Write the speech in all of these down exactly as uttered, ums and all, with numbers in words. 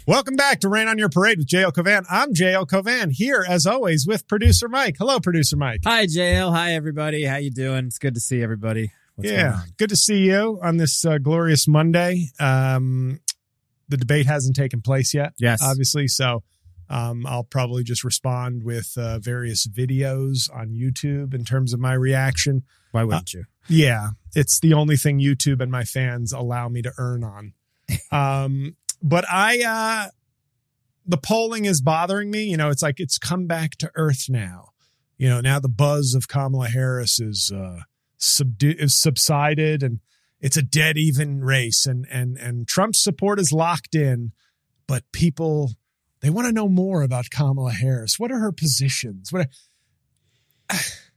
Welcome back to Rain on Your Parade with J L Covan. I'm J L Covan, here as always with producer Mike. Hello, producer Mike. Hi, J L. Hi, everybody. How you doing? It's good to see everybody. What's yeah, going on? Good to see you on this uh, glorious Monday. Um, the debate hasn't taken place yet, yes, obviously, so um, I'll probably just respond with uh, various videos on YouTube in terms of my reaction. Why wouldn't uh, you? Yeah, it's the only thing YouTube and my fans allow me to earn on. Um But I, uh, the polling is bothering me. You know, it's like it's come back to earth now. You know, now the buzz of Kamala Harris is, uh, subdu- is subsided and it's a dead even race. And, and, and Trump's support is locked in, but people, they want to know more about Kamala Harris. What are her positions? What are,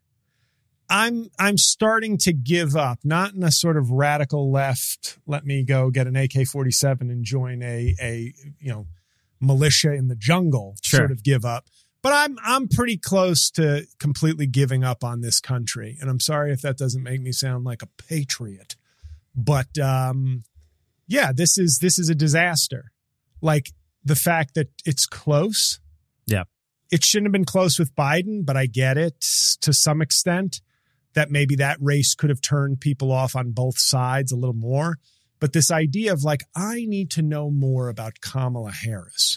I'm I'm starting to give up, not in a sort of radical left, let me go get an A K forty-seven and join a a you know militia in the jungle sure. sort of give up. But I'm I'm pretty close to completely giving up on this country. And I'm sorry if that doesn't make me sound like a patriot. But um yeah, this is this is a disaster. Like the fact that it's close. Yeah. It shouldn't have been close with Biden, but I get it to some extent. That maybe that race could have turned people off on both sides a little more. But this idea of like, I need to know more about Kamala Harris.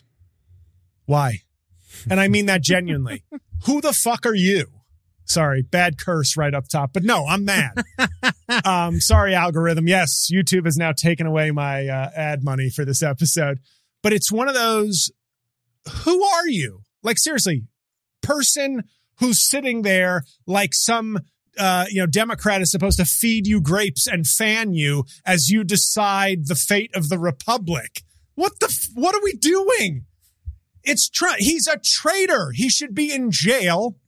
Why? And I mean that genuinely. Who the fuck are you? Sorry, bad curse right up top. But no, I'm mad. um, sorry, algorithm. Yes, YouTube has now taken away my uh, ad money for this episode. But it's one of those, who are you? Like, seriously, person who's sitting there like some... Uh, you know, Democrat is supposed to feed you grapes and fan you as you decide the fate of the republic. What the, f- what are we doing? It's, tra- he's a traitor. He should be in jail.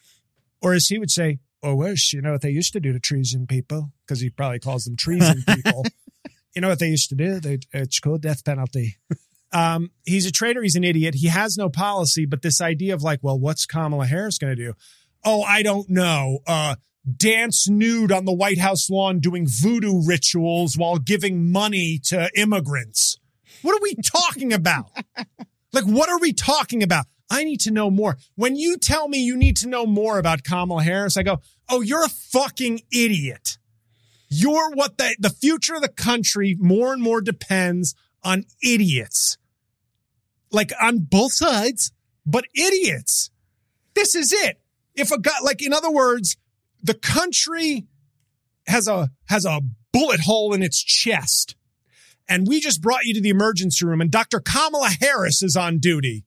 Or as he would say, oh, wish, you know what they used to do to treason people? Because he probably calls them treason people. You know what they used to do? They, it's called death penalty. Um, he's a traitor. He's an idiot. He has no policy. But this idea of like, well, what's Kamala Harris going to do? Oh, I don't know. Uh, dance nude on the White House lawn doing voodoo rituals while giving money to immigrants. What are we talking about? Like, what are we talking about? I need to know more. When you tell me you need to know more about Kamala Harris, I go, oh, you're a fucking idiot. You're what the, the future of the country more and more depends on idiots. Like on both sides, but idiots. This is it. If a guy, like, in other words, the country has a has a bullet hole in its chest. And we just brought you to the emergency room and Doctor Kamala Harris is on duty.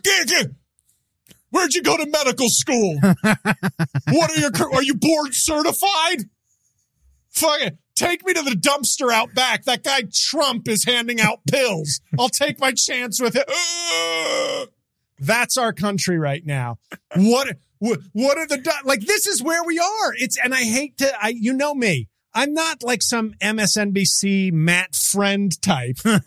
Where'd you go to medical school? What are your, are you board certified? Fuck it. Take me to the dumpster out back. That guy Trump is handing out pills. I'll take my chance with it. Uh, that's our country right now. What, what, what are the, like, this is where we are. It's, and I hate to, I, you know me. I'm not like some M S N B C Matt Friend type. Catching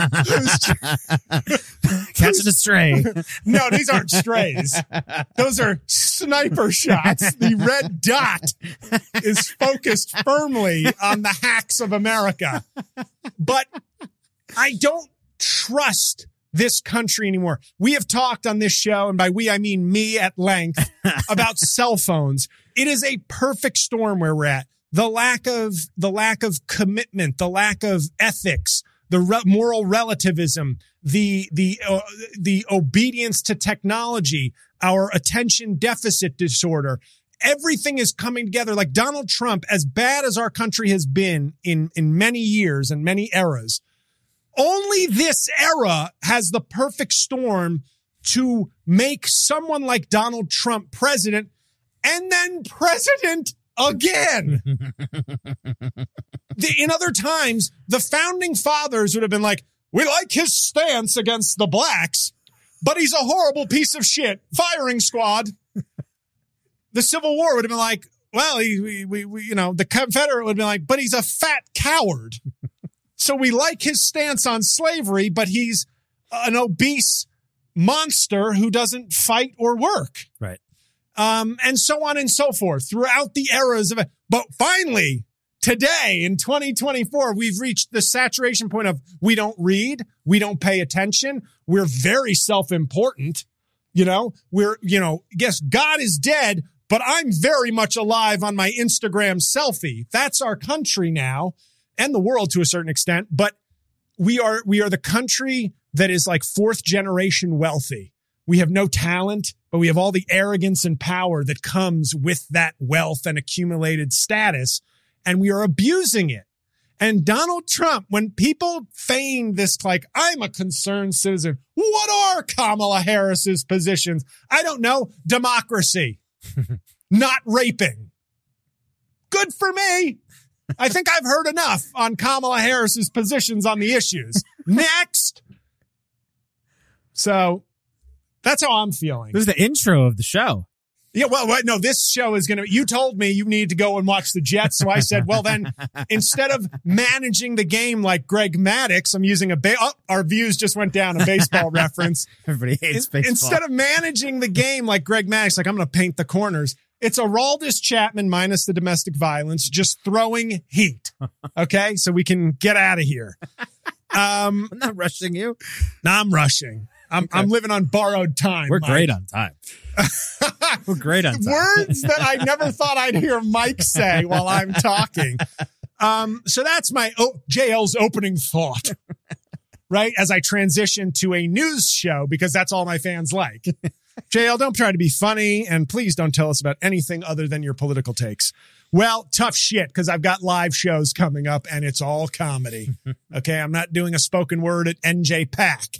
a stray. No, these aren't strays. Those are sniper shots. The red dot is focused firmly on the hacks of America. But I don't trust this country anymore. We have talked on this show, and by we, I mean me at length, about cell phones. It is a perfect storm where we're at. The lack of, the lack of commitment, the lack of ethics, the re- moral relativism, the, the, uh, the obedience to technology, our attention deficit disorder. Everything is coming together. Like Donald Trump, as bad as our country has been in, in many years and many eras, only this era has the perfect storm to make someone like Donald Trump president and then president again. the, in other times, the founding fathers would have been like, we like his stance against the blacks, but he's a horrible piece of shit. Firing squad. The Civil War would have been like, well, he, we, we, we, you know, the Confederate would have been like, but he's a fat coward. So we like his stance on slavery, but he's an obese monster who doesn't fight or work. Right. Um, and so on and so forth throughout the eras of it. But finally, today in twenty twenty-four, we've reached the saturation point of we don't read, we don't pay attention, we're very self-important. You know, we're, you know, yes, God is dead, but I'm very much alive on my Instagram selfie. That's our country now, and the world to a certain extent. But we are, we are the country that is like fourth generation wealthy. We have no talent, but we have all the arrogance and power that comes with that wealth and accumulated status, and we are abusing it. And Donald Trump, when people feign this, like, I'm a concerned citizen, what are Kamala Harris's positions? I don't know. Democracy, not raping. Good for me. I think I've heard enough on Kamala Harris's positions on the issues. Next. So that's how I'm feeling. This is the intro of the show. Yeah, well, well, no, this show is going to, you told me you need to go and watch the Jets. So I said, well, then instead of managing the game like Greg Maddux, I'm using a, ba- oh, our views just went down, a baseball reference. Everybody hates In, baseball. Instead of managing the game like Greg Maddux, like I'm going to paint the corners. It's Aroldis Chapman minus the domestic violence, just throwing heat. Okay. So we can get out of here. Um, I'm not rushing you. No, I'm rushing. I'm, okay. I'm living on borrowed time. We're Mike. great on time. We're great on time. Words that I never thought I'd hear Mike say while I'm talking. Um, so that's my oh, J L's opening thought, right? As I transition to a news show, because that's all my fans like. J L, don't try to be funny, and please don't tell us about anything other than your political takes. Well, tough shit, because I've got live shows coming up, and it's all comedy. Okay, I'm not doing a spoken word at N J PAC.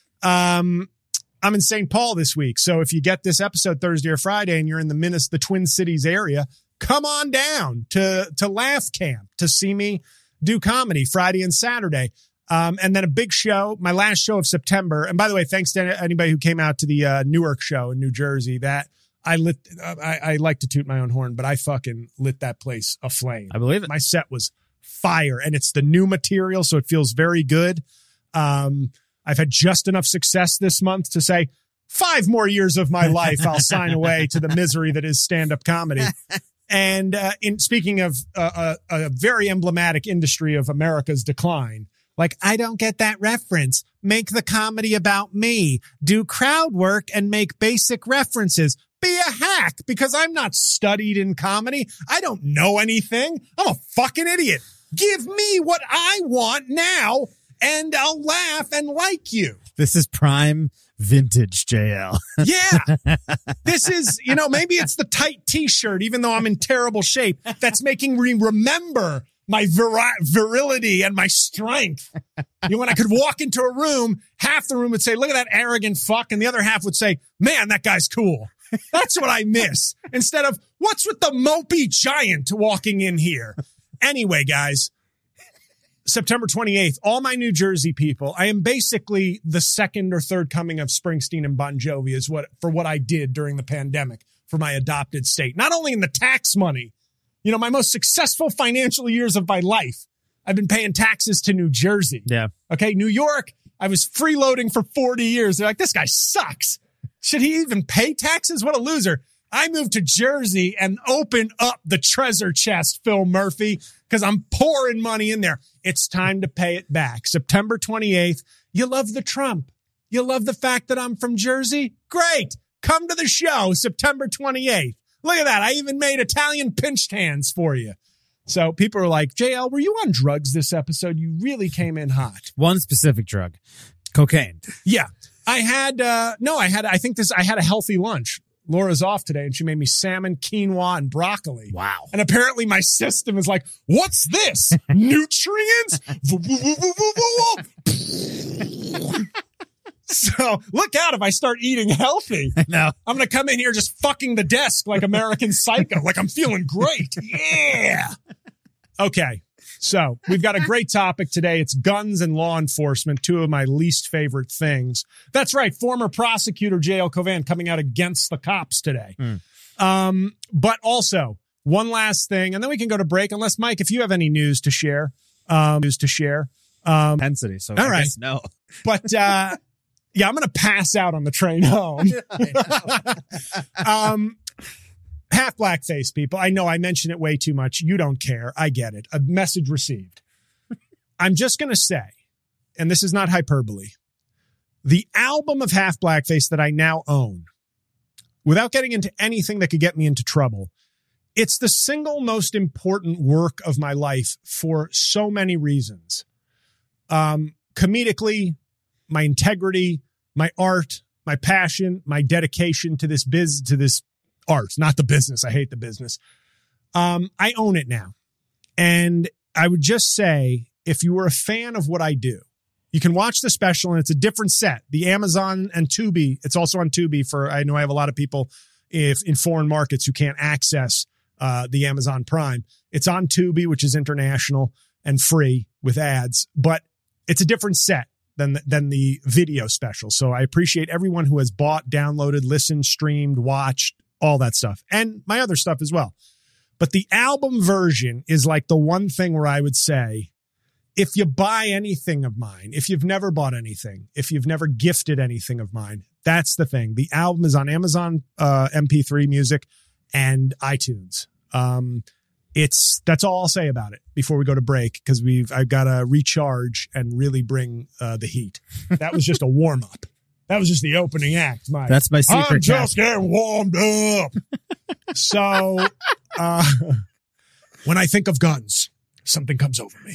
Um, I'm in Saint Paul this week. So if you get this episode Thursday or Friday and you're in the Minnesota, the Twin Cities area, come on down to, to Laugh Camp to see me do comedy Friday and Saturday. Um, and then a big show, my last show of September. And by the way, thanks to anybody who came out to the, uh, Newark show in New Jersey. That I lit, uh, I, I like to toot my own horn, but I fucking lit that place aflame. I believe it. My set was fire, and it's the new material. So it feels very good. Um, I've had just enough success this month to say five more years of my life, I'll sign away to the misery that is stand-up comedy. And uh, in speaking of uh, a, a very emblematic industry of America's decline, like, I don't get that reference. Make the comedy about me. Do crowd work and make basic references. Be a hack, because I'm not studied in comedy. I don't know anything. I'm a fucking idiot. Give me what I want now, and I'll laugh and like you. This is prime vintage J L. Yeah. This is, you know, maybe it's the tight t-shirt, even though I'm in terrible shape, that's making me remember my vir- virility and my strength. You know, when I could walk into a room, half the room would say, look at that arrogant fuck. And the other half would say, man, that guy's cool. That's what I miss. Instead of, what's with the mopey giant walking in here? Anyway, guys. September twenty-eighth, all my New Jersey people. I am basically the second or third coming of Springsteen and Bon Jovi is what for what I did during the pandemic for my adopted state. Not only in the tax money, you know, my most successful financial years of my life, I've been paying taxes to New Jersey. Yeah. Okay. New York, I was freeloading for forty years. They're like, this guy sucks. Should he even pay taxes? What a loser. I moved to Jersey and opened up the treasure chest, Phil Murphy, because I'm pouring money in there. It's time to pay it back. September twenty-eighth. You love the Trump. You love the fact that I'm from Jersey? Great. Come to the show September twenty-eighth. Look at that. I even made Italian pinched hands for you. So people are like, J L, were you on drugs this episode? You really came in hot. One specific drug, cocaine. Yeah. I had, uh, no, I had, I think this, I had a healthy lunch. Laura's off today and she made me salmon, quinoa, and broccoli. Wow. And apparently my system is like, what's this? Nutrients? So look out if I start eating healthy. I know. I'm going to come in here just fucking the desk like American Psycho. Like I'm feeling great. Yeah. Okay. So we've got a great topic today. It's guns and law enforcement, two of my least favorite things. That's right. Former prosecutor J L Cauvin coming out against the cops today. Mm. Um, but also one last thing, and then we can go to break. Unless, Mike, if you have any news to share, um, news to share. Um, Intensity. So all I right. guess no. But, uh, yeah, I'm going to pass out on the train home. um, half blackface, people. I know I mention it way too much. You don't care. I get it. A message received. I'm just going to say, and this is not hyperbole, the album of half blackface that I now own, without getting into anything that could get me into trouble, it's the single most important work of my life for so many reasons. Um, comedically, my integrity, my art, my passion, my dedication to this biz, to this art, not the business. I hate the business. Um, I own it now. And I would just say, if you were a fan of what I do, you can watch the special, and it's a different set. The Amazon and Tubi, it's also on Tubi for, I know I have a lot of people if in foreign markets who can't access uh, the Amazon Prime. It's on Tubi, which is international and free with ads, but it's a different set than, than the video special. So I appreciate everyone who has bought, downloaded, listened, streamed, watched, all that stuff, and my other stuff as well. But the album version is like the one thing where I would say, if you buy anything of mine, if you've never bought anything, if you've never gifted anything of mine, that's the thing. The album is on Amazon uh, M P three music and iTunes. Um, it's that's all I'll say about it before we go to break, because we've I've got to recharge and really bring uh, the heat. That was just a warm up. That was just the opening act, Mike. That's my secret. I'm just getting warmed up. So uh, when I think of guns, something comes over me.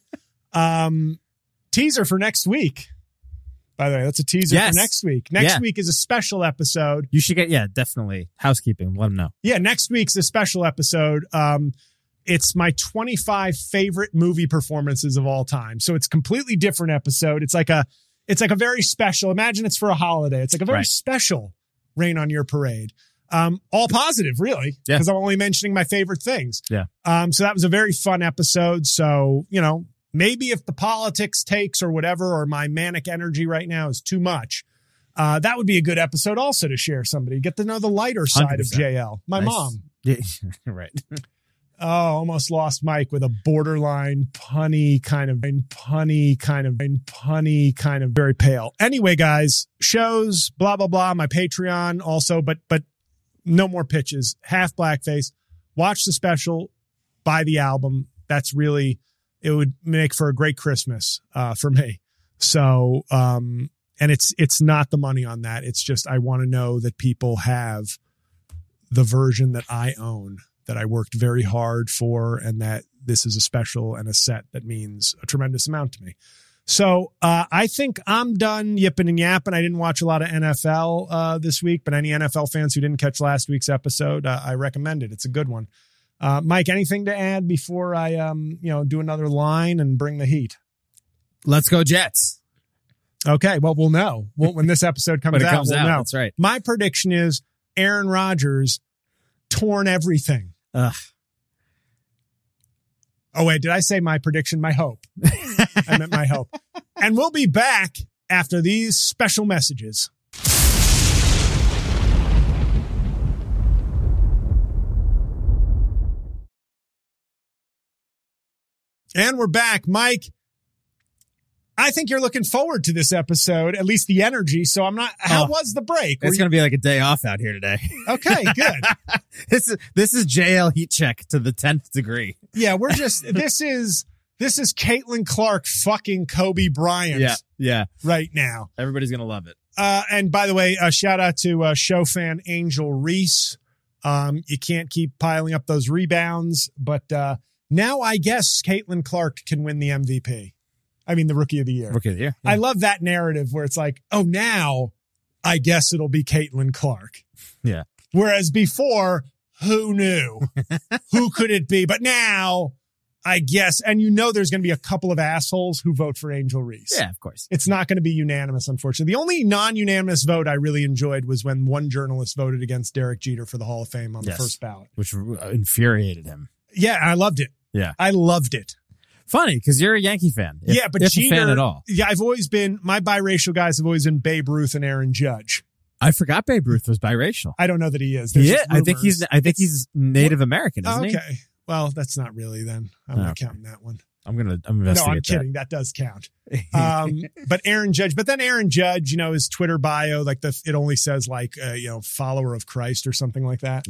Um, teaser for next week. By the way, that's a teaser yes. for next week. Next yeah. week is a special episode. You should get, yeah, definitely. Housekeeping. Let them know. Yeah, next week's a special episode. Um, it's my twenty-five favorite movie performances of all time. So it's a completely different episode. It's like a, it's like a very special, imagine it's for a holiday. It's like a very right. special Rain on Your Parade. Um, all positive, really, because yeah. I'm only mentioning my favorite things. Yeah. Um, so that was a very fun episode. So, you know, maybe if the politics takes or whatever, or my manic energy right now is too much, uh, that would be a good episode also to share somebody. Get to know the lighter side one hundred percent of J L. My nice. mom. Yeah, right. Oh, almost lost Mike with a borderline punny kind of, punny kind of, punny kind of, very pale. Anyway, guys, shows, blah, blah, blah, my Patreon also, but, but no more pitches. Half blackface. Watch the special, buy the album. That's really, it would make for a great Christmas uh, for me. So, um, and it's, it's not the money on that. It's just, I want to know that people have the version that I own, that I worked very hard for, and that this is a special and a set that means a tremendous amount to me. So uh, I think I'm done yipping and yapping. I didn't watch a lot of N F L uh, this week, but any N F L fans who didn't catch last week's episode, uh, I recommend it. It's a good one. Uh, Mike, anything to add before I, um, you know, do another line and bring the heat? Let's go Jets. Okay, well, we'll know well, when this episode comes when it out. Comes we'll out know. That's right. My prediction is Aaron Rodgers torn everything. Ugh. Oh, wait, did I say my prediction? My hope. I meant my hope. And we'll be back after these special messages. And we're back. Mike, I think you're looking forward to this episode, at least the energy. So I'm not, how oh, was the break? It's going to be like a day off out here today. Okay, good. this is, this is J L heat check to the tenth degree. Yeah, we're just, this is, this is Caitlin Clark fucking Kobe Bryant. Yeah. Yeah. Right now. Everybody's going to love it. Uh, and by the way, a shout out to uh, show fan Angel Reese. Um, you can't keep piling up those rebounds, but uh, now I guess Caitlin Clark can win the M V P. I mean, the Rookie of the Year. Rookie of the Year. Yeah. I love that narrative where it's like, oh, now I guess it'll be Caitlin Clark. Yeah. Whereas before, who knew? Who could it be? But now, I guess, and you know there's going to be a couple of assholes who vote for Angel Reese. Yeah, of course. It's not going to be unanimous, unfortunately. The only non-unanimous vote I really enjoyed was when one journalist voted against Derek Jeter for the Hall of Fame on yes. the first ballot. Which infuriated him. Yeah, I loved it. Yeah. I loved it. Funny, because you're a Yankee fan. If, yeah, but if Jeter, a fan at all. Yeah, I've always been, my biracial guys have always been Babe Ruth and Aaron Judge. I forgot Babe Ruth was biracial. I don't know that he is. There's yeah, I think he's. I think he's Native American, isn't oh, okay. he? Okay, well, that's not really. Then I'm oh, not okay. counting that one. I'm gonna. I'm investigating. No, I'm kidding. That, that does count. Um, but Aaron Judge. But then Aaron Judge, you know, his Twitter bio, like the it only says like uh, you know follower of Christ or something like that. Yeah.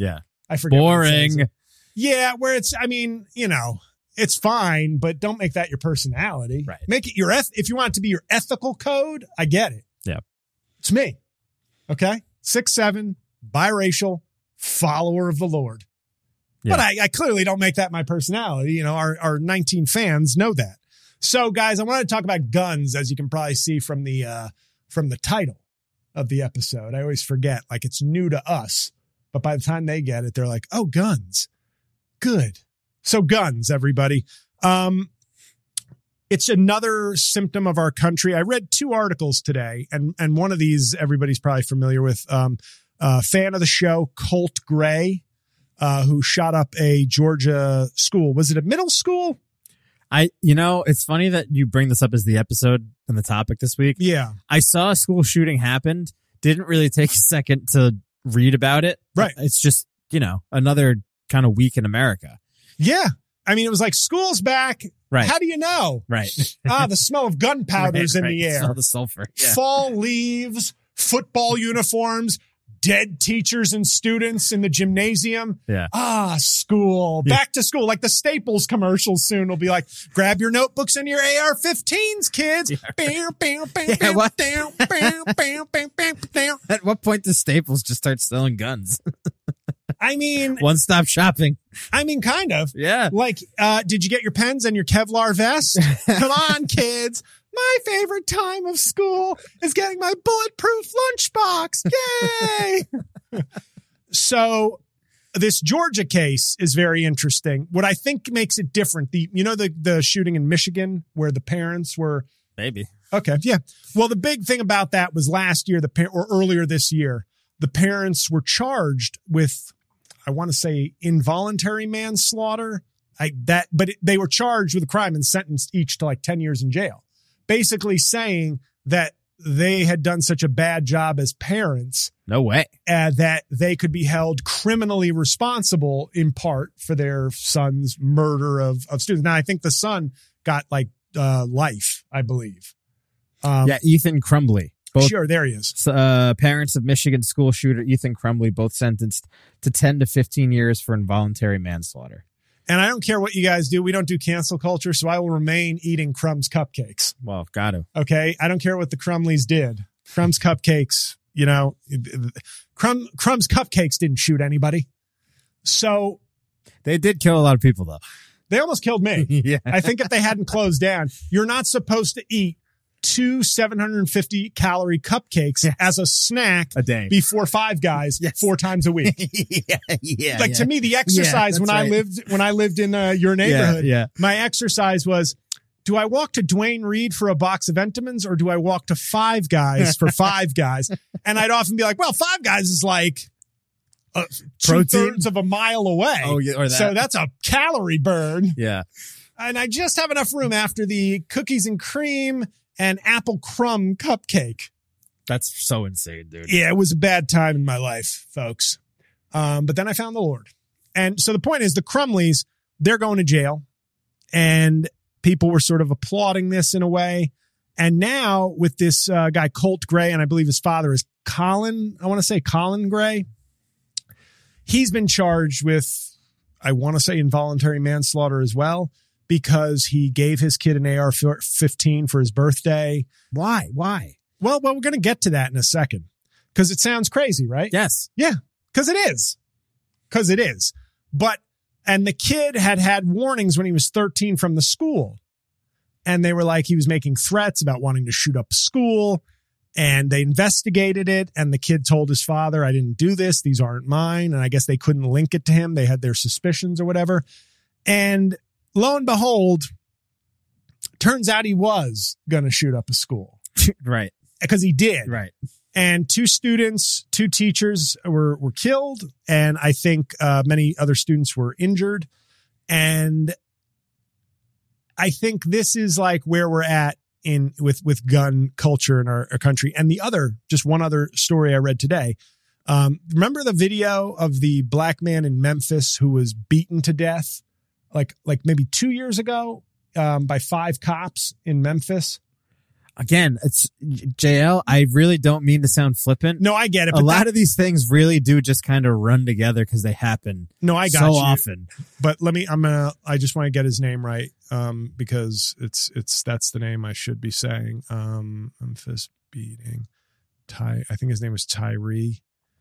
I forget. what it says. Boring. Yeah, where it's, I mean, you know, it's fine, but don't make that your personality. Right. Make it your, eth- if you want it to be your ethical code, I get it. Yeah. It's me. Okay. Six, seven, biracial, follower of the Lord. Yeah. But I, I clearly don't make that my personality. You know, our, our nineteen fans know that. So guys, I wanted to talk about guns, as you can probably see from the, uh, from the title of the episode. I always forget, like it's new to us, but by the time they get it, they're like, oh, guns. Good. So guns, everybody. Um, it's another symptom of our country. I read two articles today, and, and one of these everybody's probably familiar with. Um, uh, fan of the show, Colt Gray, uh, who shot up a Georgia school. Was it a middle school? I, you know, it's funny that you bring this up as the episode and the topic this week. Yeah. I saw a school shooting happened. Didn't really take a second to read about it. Right. It's just, you know, another kind of week in America. Yeah. I mean, it was like school's back. Right. How do you know? Right. Ah, the smell of gunpowder's right, in right. the air. Smell the sulfur. Yeah. Fall leaves, football uniforms, dead teachers and students in the gymnasium. Yeah. Ah, school. Yeah. Back to school. Like the Staples commercials soon will be like, grab your notebooks and your A R fifteens, kids. Yeah. Bam, bam, bam, Yeah, bam, what? bam, bam, bam, bam, bam, bam. At what point does Staples just start selling guns? I mean, One stop shopping. I mean, kind of. Yeah. Like, uh, did you get your pens and your Kevlar vest? Come on, kids. My favorite time of school is getting my bulletproof lunchbox. Yay! So this Georgia case is very interesting. What I think makes it different, the you know the the shooting in Michigan where the parents were Maybe. okay, yeah. Well, the big thing about that was last year, the par- or earlier this year, the parents were charged with, I want to say, involuntary manslaughter. I that, but it, they were charged with a crime and sentenced each to like ten years in jail. Basically saying that they had done such a bad job as parents No way. uh, that they could be held criminally responsible in part for their son's murder of, of students. Now, I think the son got like uh, life, I believe. Um, Yeah, Ethan Crumbly. Both sure, there he is. uh, parents of Michigan school shooter Ethan Crumbly, both sentenced to ten to fifteen years for involuntary manslaughter. And I don't care what you guys do. We don't do cancel culture, so I will remain eating Crumb's cupcakes. Well, got to. Okay? I don't care what the Crumleys did. Crumb's cupcakes, you know, Crumb, Crumb's cupcakes didn't shoot anybody. So They did kill a lot of people, though. they almost killed me. Yeah. I think if they hadn't closed down, you're not supposed to eat two seven hundred fifty calorie cupcakes Yes. as a snack A day. before Five Guys Yes. four times a week. yeah, yeah. Like yeah. to me, the exercise Yeah, when that's I right. lived when I lived in uh, your neighborhood, Yeah, yeah. my exercise was: do I walk to Dwayne Reed for a box of Entenmann's, or do I walk to Five Guys for Five Guys? And I'd often be like, "Well, Five Guys is like uh, two Protein? thirds of a mile away, Oh, yeah, or that. so that's a calorie burn." Yeah. And I just have enough room after the cookies and cream and apple crumb cupcake. That's so insane, dude. Yeah, it was a bad time in my life, folks. Um, but then I found the Lord. And so the point is, the Crumleys, they're going to jail. And people were sort of applauding this in a way. And now with this uh, guy, Colt Gray, and I believe his father is Colin, I want to say Colin Gray. He's been charged with, I want to say, involuntary manslaughter as well, because he gave his kid an A R fifteen for his birthday. Why? Why? Well, well, we're going to get to that in a second because it sounds crazy, right? Yes. Yeah, because it is. Because it is. But, and the kid had had warnings when he was thirteen from the school. And they were like, he was making threats about wanting to shoot up school. And they investigated it. And the kid told his father, I didn't do this. These aren't mine. And I guess they couldn't link it to him. They had their suspicions or whatever. And lo and behold, turns out he was going to shoot up a school. Right. Because he did. Right. And two students, two teachers were, were killed. And I think uh, many other students were injured. And I think this is like where we're at in with, with gun culture in our, our country. And the other, just one other story I read today. Um, remember the video of the black man in Memphis who was beaten to death? Like, like maybe two years ago, um, by five cops in Memphis. Again, it's J L. I really don't mean to sound flippant. No, I get it. A But lot that, of these things really do just kind of run together because they happen. no, I got so you. often. But let me. I'm gonna. I just want to get his name right, um, because it's it's that's the name I should be saying. Um, Memphis beating Ty. I think his name was Tyree.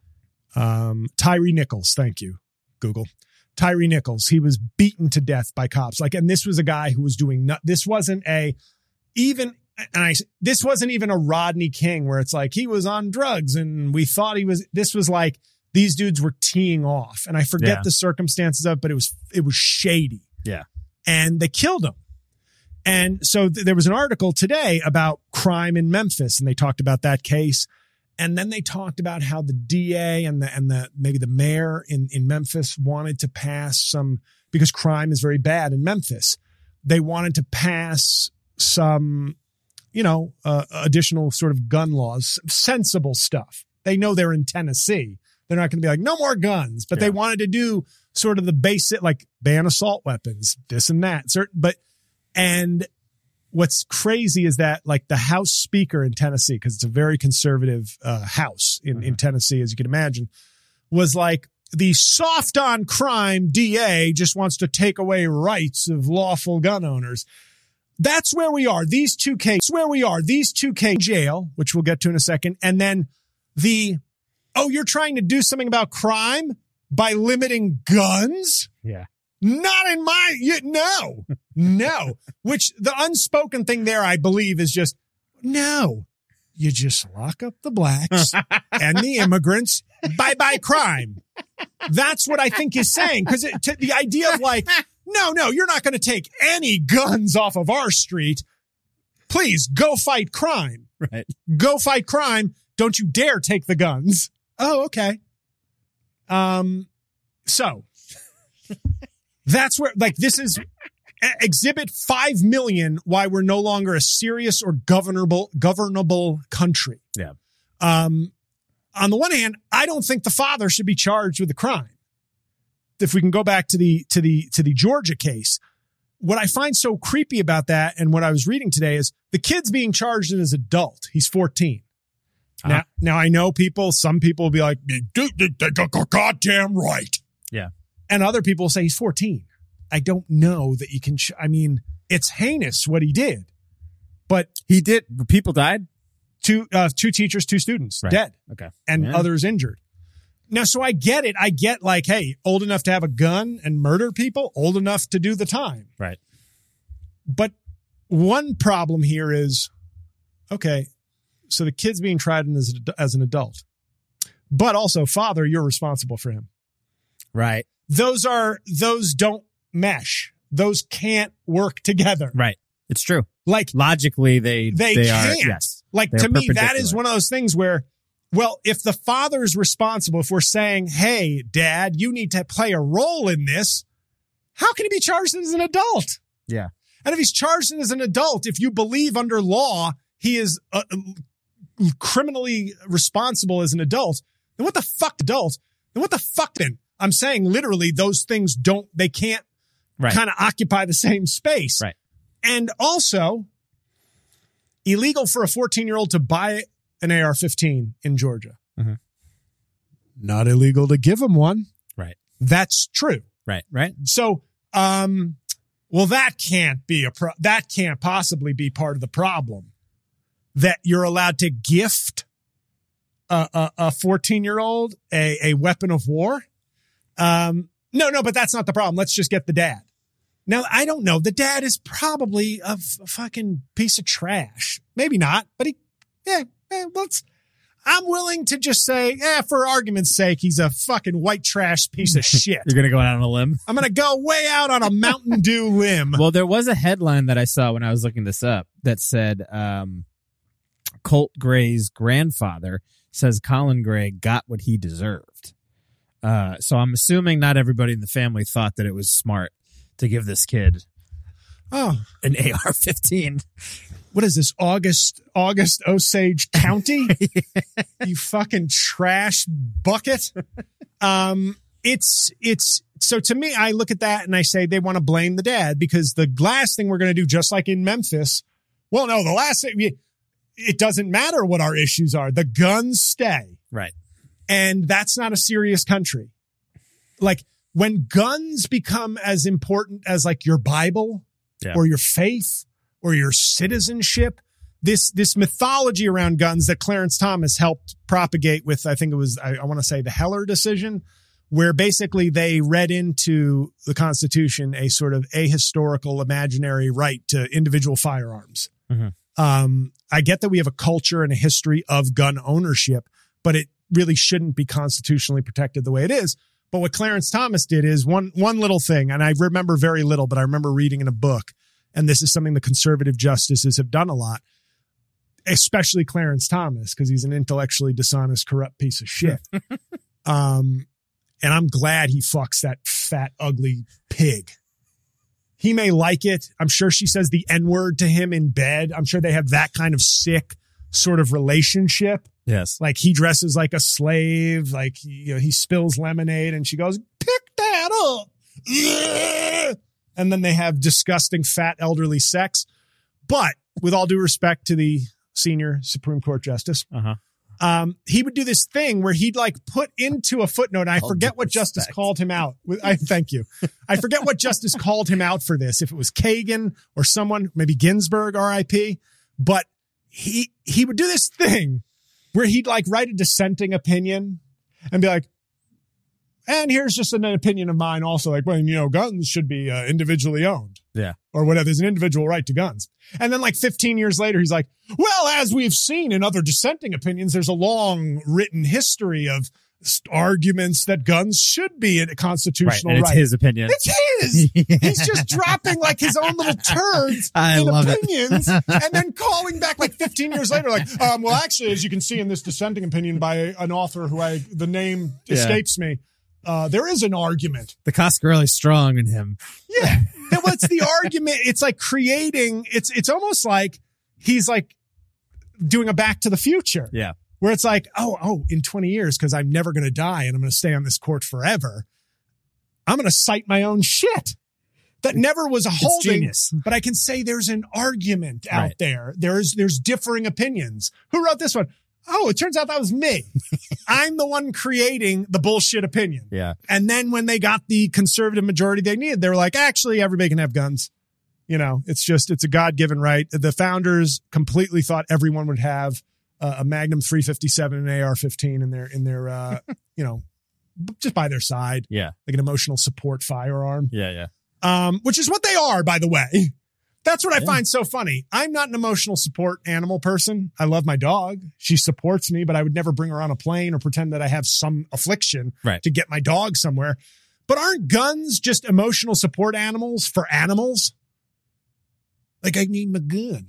Um, Tyree Nichols. Thank you, Google. Tyree Nichols. He was beaten to death by cops. Like, and this was a guy who was doing. Not, this wasn't a even. And I, this wasn't even a Rodney King where it's like he was on drugs and we thought he was, this was like these dudes were teeing off, and I forget Yeah. the circumstances of it, but it was, it was shady, Yeah. and they killed him. And so th- there was an article today about crime in Memphis, and they talked about that case. And then they talked about how the D A and the, and the, maybe the mayor in, in Memphis wanted to pass some, because crime is very bad in Memphis. They wanted to pass some, you know, uh, additional sort of gun laws, sensible stuff. They know they're in Tennessee. They're not going to be like, no more guns, but Yeah. they wanted to do sort of the basic, like ban assault weapons, this and that. Certain, but, and what's crazy is that like the House Speaker in Tennessee, because it's a very conservative uh, house in, mm-hmm. in Tennessee, as you can imagine, was like, the soft on crime D A just wants to take away rights of lawful gun owners. That's where we are. These two cases, where we are, these two cases, jail, which we'll get to in a second. And then the, oh, you're trying to do something about crime by limiting guns? Yeah. Not in my, you, no, no. Which the unspoken thing there, I believe, is just, no, you just lock up the blacks and the immigrants. Bye-bye crime. That's what I think he's saying. Because the idea of like, no, no, you're not going to take any guns off of our street. Please go fight crime. Right. Go fight crime. Don't you dare take the guns. Oh, okay. Um, so that's where, like, this is exhibit five million, why we're no longer a serious or governable, governable country. Yeah. Um, on the one hand, I don't think the father should be charged with a crime. If we can go back to the, to the, to the Georgia case, what I find so creepy about that and what I was reading today is the kid's being charged as an adult. He's fourteen. Uh-huh. Now, now I know people, some people will be like, goddamn right. Yeah. And other people will say he's fourteen. I don't know that you can, sh- I mean, it's heinous what he did, but he did. People died. Two, uh, two teachers, two students Right. dead. Okay. And Yeah. others injured. Now, so I get it. I get like, hey, old enough to have a gun and murder people, old enough to do the time. Right. But one problem here is, okay, so the kid's being tried as, as an adult, but also, father, you're responsible for him. Right. Those are, those don't mesh. Those can't work together. Right. It's true. Like logically, they, they, they can't. are, yes. Like They're to me, that perpendicular. is one of those things where, well, if the father is responsible, if we're saying, hey, dad, you need to play a role in this, how can he be charged as an adult? Yeah. And if he's charged as an adult, if you believe under law he is uh, criminally responsible as an adult, then what the fuck adult? Then what the fuck then? I'm saying literally those things don't, they can't Right. kind of occupy the same space. Right. And also illegal for a fourteen year old to buy an A R fifteen in Georgia. Mm-hmm. Not illegal to give him one. Right. That's true. Right. Right. So, um, well, that can't be a pro- that can't possibly be part of the problem that you're allowed to gift a, a, a fourteen year old a, a weapon of war. Um, no, no, but that's not the problem. Let's just get the dad. Now, I don't know. The dad is probably a, f- a fucking piece of trash. Maybe not, but he, yeah, eh, let's, I'm willing to just say, eh, for argument's sake, he's a fucking white trash piece of shit. You're going to go out on a limb? I'm going to go way out on a Mountain Dew limb. Well, there was a headline that I saw when I was looking this up that said, um, Colt Gray's grandfather says Colin Gray got what he deserved. Uh, so I'm assuming not everybody in the family thought that it was smart to give this kid Oh, an A R fifteen. what is this? August, August Osage County? You fucking trash bucket. Um, it's, it's, so to me, I look at that and I say they want to blame the dad because the last thing we're going to do, just like in Memphis, well, no, the last thing, we, it doesn't matter what our issues are. The guns stay. Right. And that's not a serious country. Like when guns become as important as like your Bible Yeah. or your faith or your citizenship, this, this mythology around guns that Clarence Thomas helped propagate with, I think it was, I, I want to say the Heller decision, where basically they read into the Constitution a sort of ahistorical imaginary right to individual firearms. Mm-hmm. Um, I get that we have a culture and a history of gun ownership, but it really shouldn't be constitutionally protected the way it is. But what Clarence Thomas did is one, one little thing, and I remember very little, but I remember reading in a book, and this is something the conservative justices have done a lot, especially Clarence Thomas, because he's an intellectually dishonest, corrupt piece of shit. um, and I'm glad he fucks that fat, ugly pig. He may like it. I'm sure she says the N-word to him in bed. I'm sure they have that kind of sick sort of relationship. Yes. Like he dresses like a slave. Like, you know, he spills lemonade and she goes, pick that up. Yeah. And then they have disgusting fat elderly sex. But with all due respect to the senior Supreme Court justice, Uh-huh. um, he would do this thing where he'd like put into a footnote. And I All forget due what justice respect. called him out. I thank you. I forget what justice called him out for this. If it was Kagan or someone, maybe Ginsburg, R I P. But he, he would do this thing where he'd like write a dissenting opinion and be like, and here's just an opinion of mine also, like, well, you know, guns should be uh, individually owned. Yeah. Or whatever. There's an individual right to guns. And then like fifteen years later, he's like, well, as we've seen in other dissenting opinions, there's a long written history of arguments that guns should be a Right. constitutional And it's right. his opinion. It's his. He's just dropping like his own little turds I in love it. opinions and then calling back like fifteen years later, like, um, well, actually, as you can see in this dissenting opinion by an author who I, the name Yeah. escapes me, uh, there is an argument. The Coscarelli strong in him. Yeah. Then what's the argument? It's like creating, it's, it's almost like he's like doing a Back to the Future. Yeah. Where it's like, oh, oh, in twenty years, because I'm never going to die and I'm going to stay on this court forever, I'm going to cite my own shit. That never was a holding, genius. but I can say there's an argument out Right. there. There's there's differing opinions. Who wrote this one? Oh, it turns out that was me. I'm the one creating the bullshit opinion. Yeah. And then when they got the conservative majority they needed, they were like, actually, everybody can have guns. You know, it's just, it's a God-given right. The founders completely thought everyone would have uh, a Magnum three fifty-seven and an A R fifteen in their, in their, uh, you know, just by their side, Yeah. like an emotional support firearm, Yeah. Yeah. um, which is what they are, by the way. That's what I Yeah. find so funny. I'm not an emotional support animal person. I love my dog. She supports me, but I would never bring her on a plane or pretend that I have some affliction Right. to get my dog somewhere. But aren't guns just emotional support animals for animals? Like, I need my gun.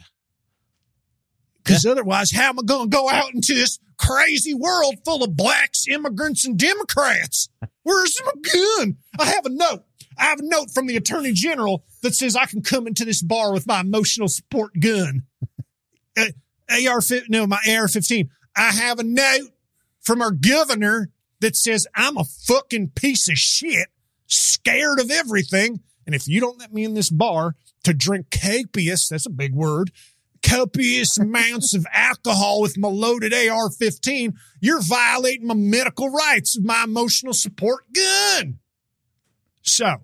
Because otherwise, how am I going to go out into this crazy world full of blacks, immigrants, and Democrats? Where's my gun? I have a note. I have a note from the Attorney General that says I can come into this bar with my emotional support gun. Uh, A R, no, my A R fifteen. I have a note from our governor that says I'm a fucking piece of shit, scared of everything. And if you don't let me in this bar to drink copious, that's a big word, copious amounts of alcohol with my loaded A R fifteen, you're violating my medical rights with my emotional support gun. So,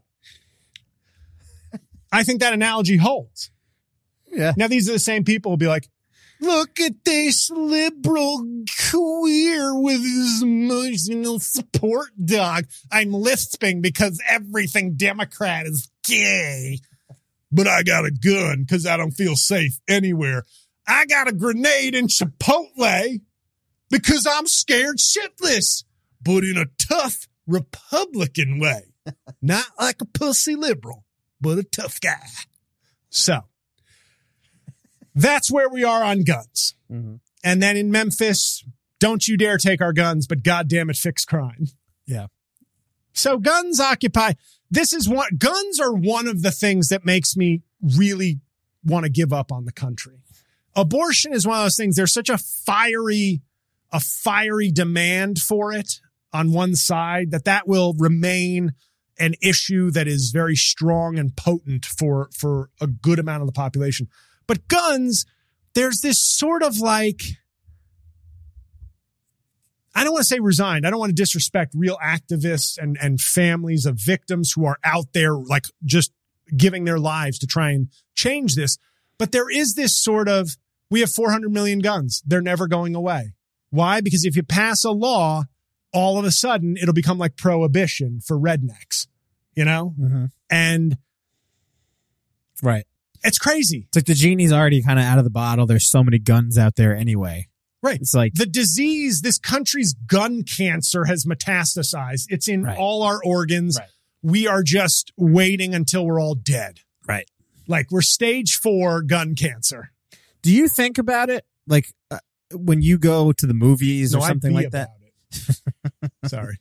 I think that analogy holds. Yeah. Now, these are the same people who'll be like, look at this liberal queer with his emotional support dog. I'm lisping because everything Democrat is gay. But I got a gun because I don't feel safe anywhere. I got a grenade in Chipotle because I'm scared shitless, but in a tough Republican way. Not like a pussy liberal, but a tough guy. So, that's where we are on guns. Mm-hmm. And then in Memphis, don't you dare take our guns, but goddamn it, fix crime. Yeah. So guns occupy, this is one, guns are one of the things that makes me really want to give up on the country. Abortion is one of those things, there's such a fiery, a fiery demand for it on one side that that will remain an issue that is very strong and potent for, for a good amount of the population. But guns, there's this sort of like, I don't want to say resigned. I don't want to disrespect real activists and, and families of victims who are out there like just giving their lives to try and change this. But there is this sort of, we have four hundred million guns. They're never going away. Why? Because if you pass a law, all of a sudden it'll become like prohibition for rednecks, you know? Mm-hmm. And right. It's crazy. It's like the genie's already kind of out of the bottle. There's so many guns out there anyway. Right. It's like the disease, this country's gun cancer has metastasized. It's in right. all our organs. Right. We are just waiting until we're all dead. Right. Like we're stage four gun cancer. Do you think about it? Like uh, when you go to the movies no, or something I'd be like that? It. Sorry.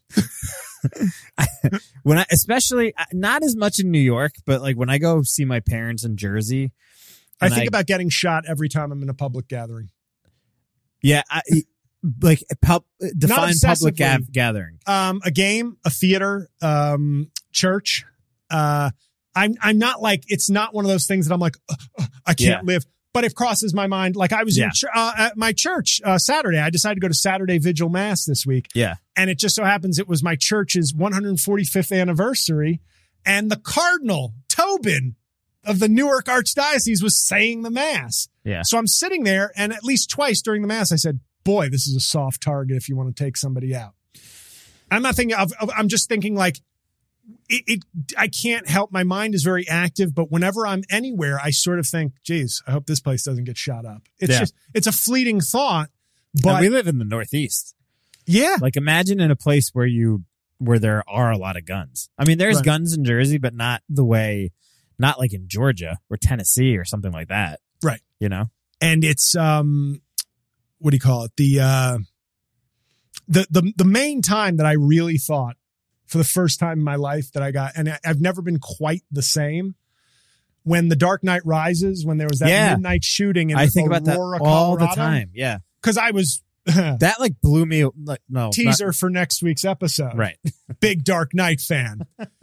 I, when I, especially not as much in New York, but like when I go see my parents in Jersey, I think I, about getting shot every time I'm in a public gathering. Yeah, I, like pub, define public ga- gathering. Um, a game, a theater, um, church. Uh, I'm I'm not like it's not one of those things that I'm like uh, uh, I can't yeah. live. But it crosses my mind. Like I was yeah. in ch- uh, at my church uh, Saturday. I decided to go to Saturday Vigil Mass this week. Yeah, and it just so happens it was my church's one hundred forty-fifth anniversary, and the Cardinal Tobin of the Newark Archdiocese was saying the Mass. Yeah. So I'm sitting there, and at least twice during the Mass, I said, boy, this is a soft target if you want to take somebody out. I'm not thinking of, of I'm just thinking like, it, it, I can't help. My mind is very active, but whenever I'm anywhere, I sort of think, geez, I hope this place doesn't get shot up. It's yeah. just, it's a fleeting thought, but and we live in the Northeast. Yeah. Like imagine in a place where you, where there are a lot of guns. I mean, there's right. guns in Jersey, but not the way, not like in Georgia or Tennessee or something like that. Right. You know? And it's, um, what do you call it? The, uh, the, the, the main time that I really thought for the first time in my life that I got, and I've never been quite the same, when The Dark Knight Rises, when there was that yeah. midnight shooting in I think Aurora, about that all Colorado, the time. Yeah. Cause I was that like blew me like, no, teaser not, for next week's episode. Right. Big Dark Knight fan.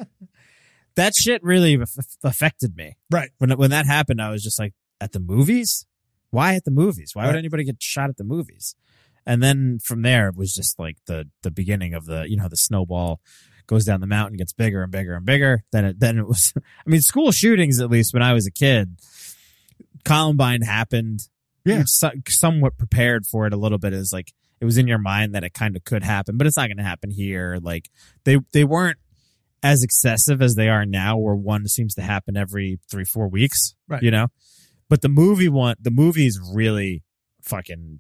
That shit really f- affected me. Right. When, when that happened, I was just like, at the movies? Why at the movies? Why right. would anybody get shot at the movies? And then from there, it was just like the, the beginning of the, you know, the snowball goes down the mountain, gets bigger and bigger and bigger. Then it, then it was, I mean, school shootings, at least when I was a kid, Columbine happened. Yeah. So, somewhat prepared for it a little bit. Is like, it was in your mind that it kind of could happen, but it's not going to happen here. Like they, they weren't as excessive as they are now, where one seems to happen every three, four weeks, right. you know? But the movie one, the movies really fucking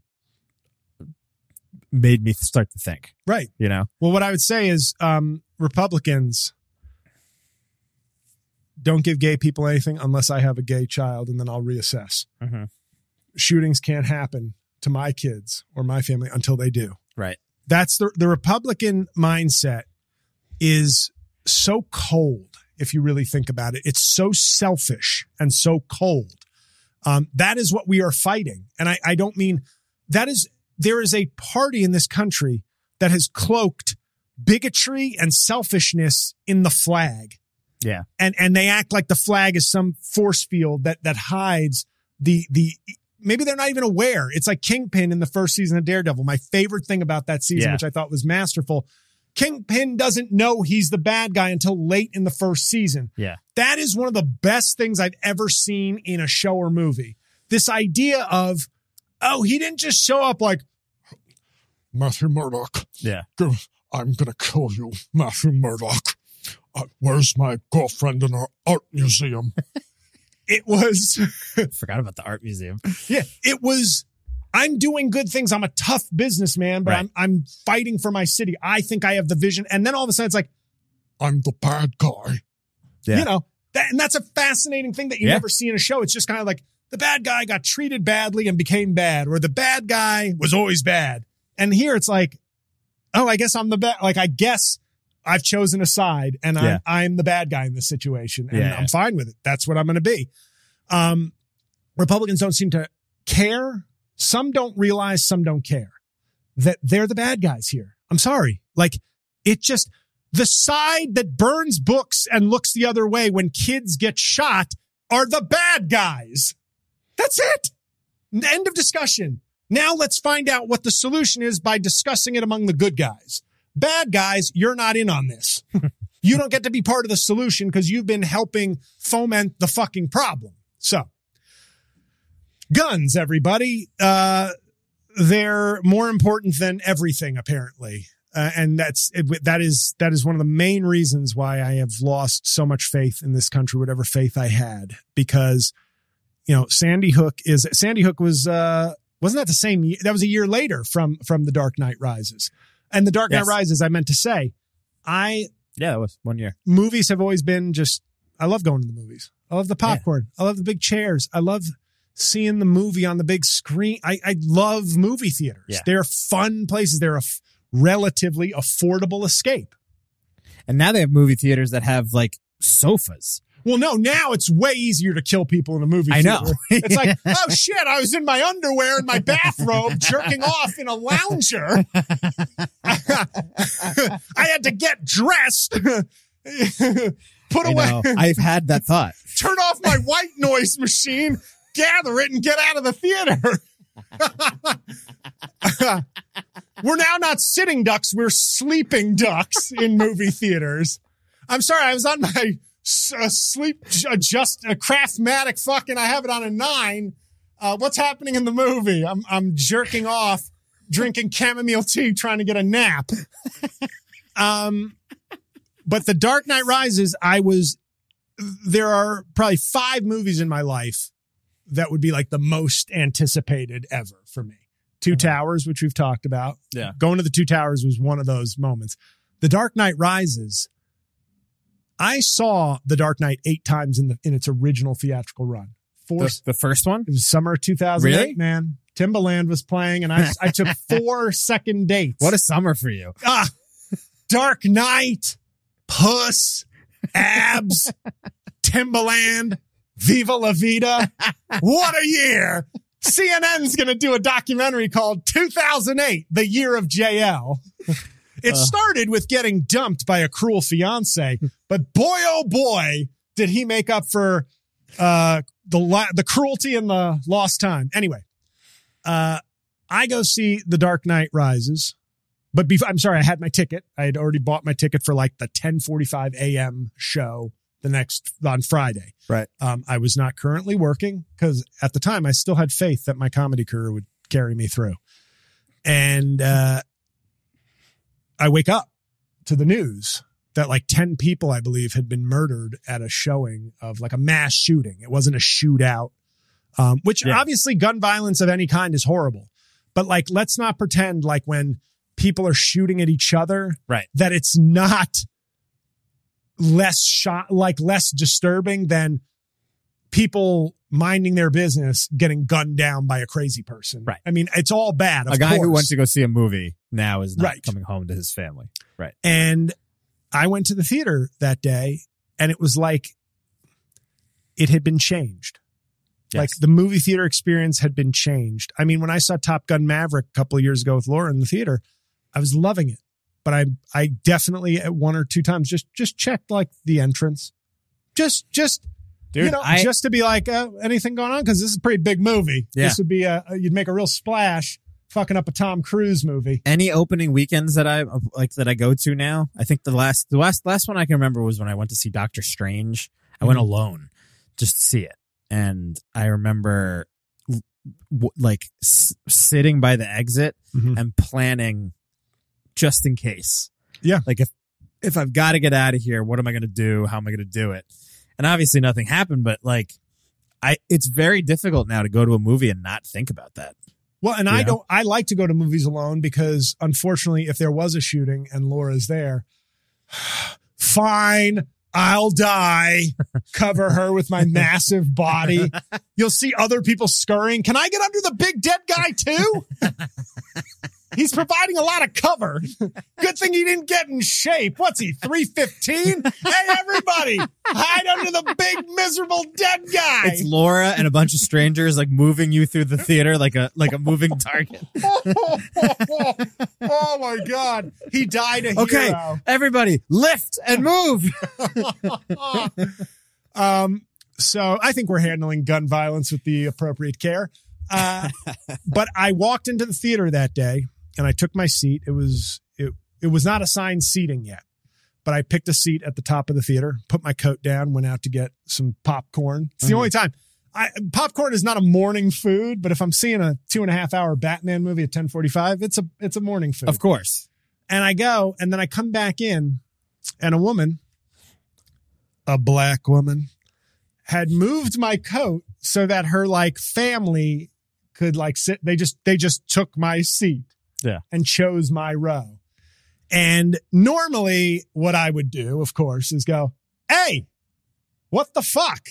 made me start to think. Right. You know? Well, what I would say is, um, Republicans don't give gay people anything unless I have a gay child, and then I'll reassess. Mm-hmm. Shootings can't happen to my kids or my family until they do. Right. That's the, the Republican mindset is so cold. If you really think about it, it's so selfish and so cold. Um, that is what we are fighting. And I, I don't mean that is, there is a party in this country that has cloaked bigotry and selfishness in the flag. Yeah. And, and they act like the flag is some force field that, that hides the, the, maybe they're not even aware. It's like Kingpin in the first season of Daredevil. My favorite thing about that season, yeah. which I thought was masterful. Kingpin doesn't know he's the bad guy until late in the first season. Yeah. That is one of the best things I've ever seen in a show or movie. This idea of, oh, he didn't just show up like, Matthew Murdock. Yeah. I'm going to kill you, Matthew Murdock. Uh, where's my girlfriend in her art museum? It was. Forgot about the art museum. Yeah. It was. I'm doing good things. I'm a tough businessman, but right. I'm I'm fighting for my city. I think I have the vision. And then all of a sudden it's like, I'm the bad guy. Yeah. You know, that, and that's a fascinating thing that you yeah. never see in a show. It's just kind of like the bad guy got treated badly and became bad, or the bad guy was always bad. And here it's like, oh, I guess I'm the bad. Like, I guess I've chosen a side, and yeah. I'm, I'm the bad guy in this situation, and yeah. I'm fine with it. That's what I'm going to be. Um, Republicans don't seem to care. Some don't realize, some don't care that they're the bad guys here. I'm sorry. Like, it just, the side that burns books and looks the other way when kids get shot are the bad guys. That's it. End of discussion. Now let's find out what the solution is by discussing it among the good guys. Bad guys, you're not in on this. You don't get to be part of the solution because you've been helping foment the fucking problem. So, guns, everybody. Uh, they're more important than everything, apparently. Uh, and that's that is that is one of the main reasons why I have lost so much faith in this country, whatever faith I had, because, you know, Sandy Hook is Sandy Hook was uh, wasn't that the same year? That was a year later from from The Dark Knight Rises. And The Dark Knight Yes. Rises, I meant to say, I Yeah, it was one year. movies have always been just, I love going to the movies. I love the popcorn. I love the big chairs. I love seeing the movie on the big screen. I, I love movie theaters. Yeah. They're fun places. They're a f- relatively affordable escape. And now they have movie theaters that have like sofas. Well, no, now it's way easier to kill people in a movie I theater. know. It's like, oh shit, I was in my underwear and my bathrobe jerking off in a lounger. I had to get dressed, put I away, know. I've had that thought. turn off my white noise machine, gather it, and get out of the theater. We're now not sitting ducks, we're sleeping ducks in movie theaters. I'm sorry, I was on my uh, sleep adjust a Craftmatic fucking, I have it on a nine. Uh, what's happening in the movie? I'm I'm jerking off, drinking chamomile tea, trying to get a nap. Um, but The Dark Knight Rises, I was, there are probably five movies in my life that would be like the most anticipated ever for me. Two Mm-hmm. Towers, which we've talked about. Yeah. Going to the Two Towers was one of those moments. The Dark Knight Rises, I saw The Dark Knight eight times in the in its original theatrical run. Four, The, the first one? it was summer of two thousand eight, Really? man. Timbaland was playing, and I I took four second dates. What a summer for you. Ah, Dark Knight, Puss, Abs, Timbaland, Viva La Vida. What a year. C N N's going to do a documentary called two thousand eight, The Year of J L. It Uh. started with getting dumped by a cruel fiance, but boy, oh boy, did he make up for uh, the la- the cruelty and the lost time. Anyway, uh, I go see The Dark Knight Rises. But before, I'm sorry, I had my ticket. I had already bought my ticket for like the ten forty-five a.m. show the next on Friday. Right. Um, I was not currently working because at the time I still had faith that my comedy career would carry me through. And uh, I wake up to the news that like ten people, I believe, had been murdered at a showing of like a mass shooting. It wasn't a shootout, um, which Yeah. obviously gun violence of any kind is horrible. But like, let's not pretend like when people are shooting at each other, Right. that it's not less shot, like less disturbing than people minding their business getting gunned down by a crazy person. Right. I mean, it's all bad. Of A guy who course. went to go see a movie now is not Right. coming home to his family. Right. And I went to the theater that day and it was like it had been changed. Yes. Like the movie theater experience had been changed. I mean, when I saw Top Gun Maverick a couple of years ago with Laura in the theater, I was loving it. But I I definitely at one or two times just just checked like the entrance. Just just Dude, you know, I, just to be like, uh, anything going on? Because this is a pretty big movie. Yeah. This would be a, you'd make a real splash fucking up a Tom Cruise movie. any opening weekends that I like that I go to now, I think the last the last last one I can remember was when I went to see Doctor Strange. I went Mhm. alone just to see it, and I remember w- like s- sitting by the exit Mhm. and planning just in case. Yeah. Like if if I've got to get out of here, what am I going to do? How am I going to do it? And obviously nothing happened, but like I it's very difficult now to go to a movie and not think about that. Well, and I Yeah. don't, I like to go to movies alone because unfortunately, if there was a shooting and Laura's there, fine, I'll die, cover her with my massive body. You'll see other people scurrying. Can I get under the big dead guy too? He's providing a lot of cover. Good thing he didn't get in shape. What's he, three fifteen? Hey, everybody, hide under the big miserable dead guy. It's Laura and a bunch of strangers like moving you through the theater like a like a moving target. Oh my God. He died a Okay, hero. everybody, lift and move. um, so I think we're handling gun violence with the appropriate care. Uh, but I walked into the theater that day and I took my seat. It was it it was not assigned seating yet, but I picked a seat at the top of the theater, put my coat down, went out to get some popcorn. It's the mm-hmm. only time. I, popcorn is not a morning food, but if I'm seeing a two and a half hour Batman movie at ten forty-five, it's a it's a morning food. Of course. And I go, and then I come back in, and a woman, a black woman, had moved my coat so that her like family could like sit. They just they just took my seat, yeah, and chose my row. And normally, what I would do, of course, is go, "Hey, what the fuck?"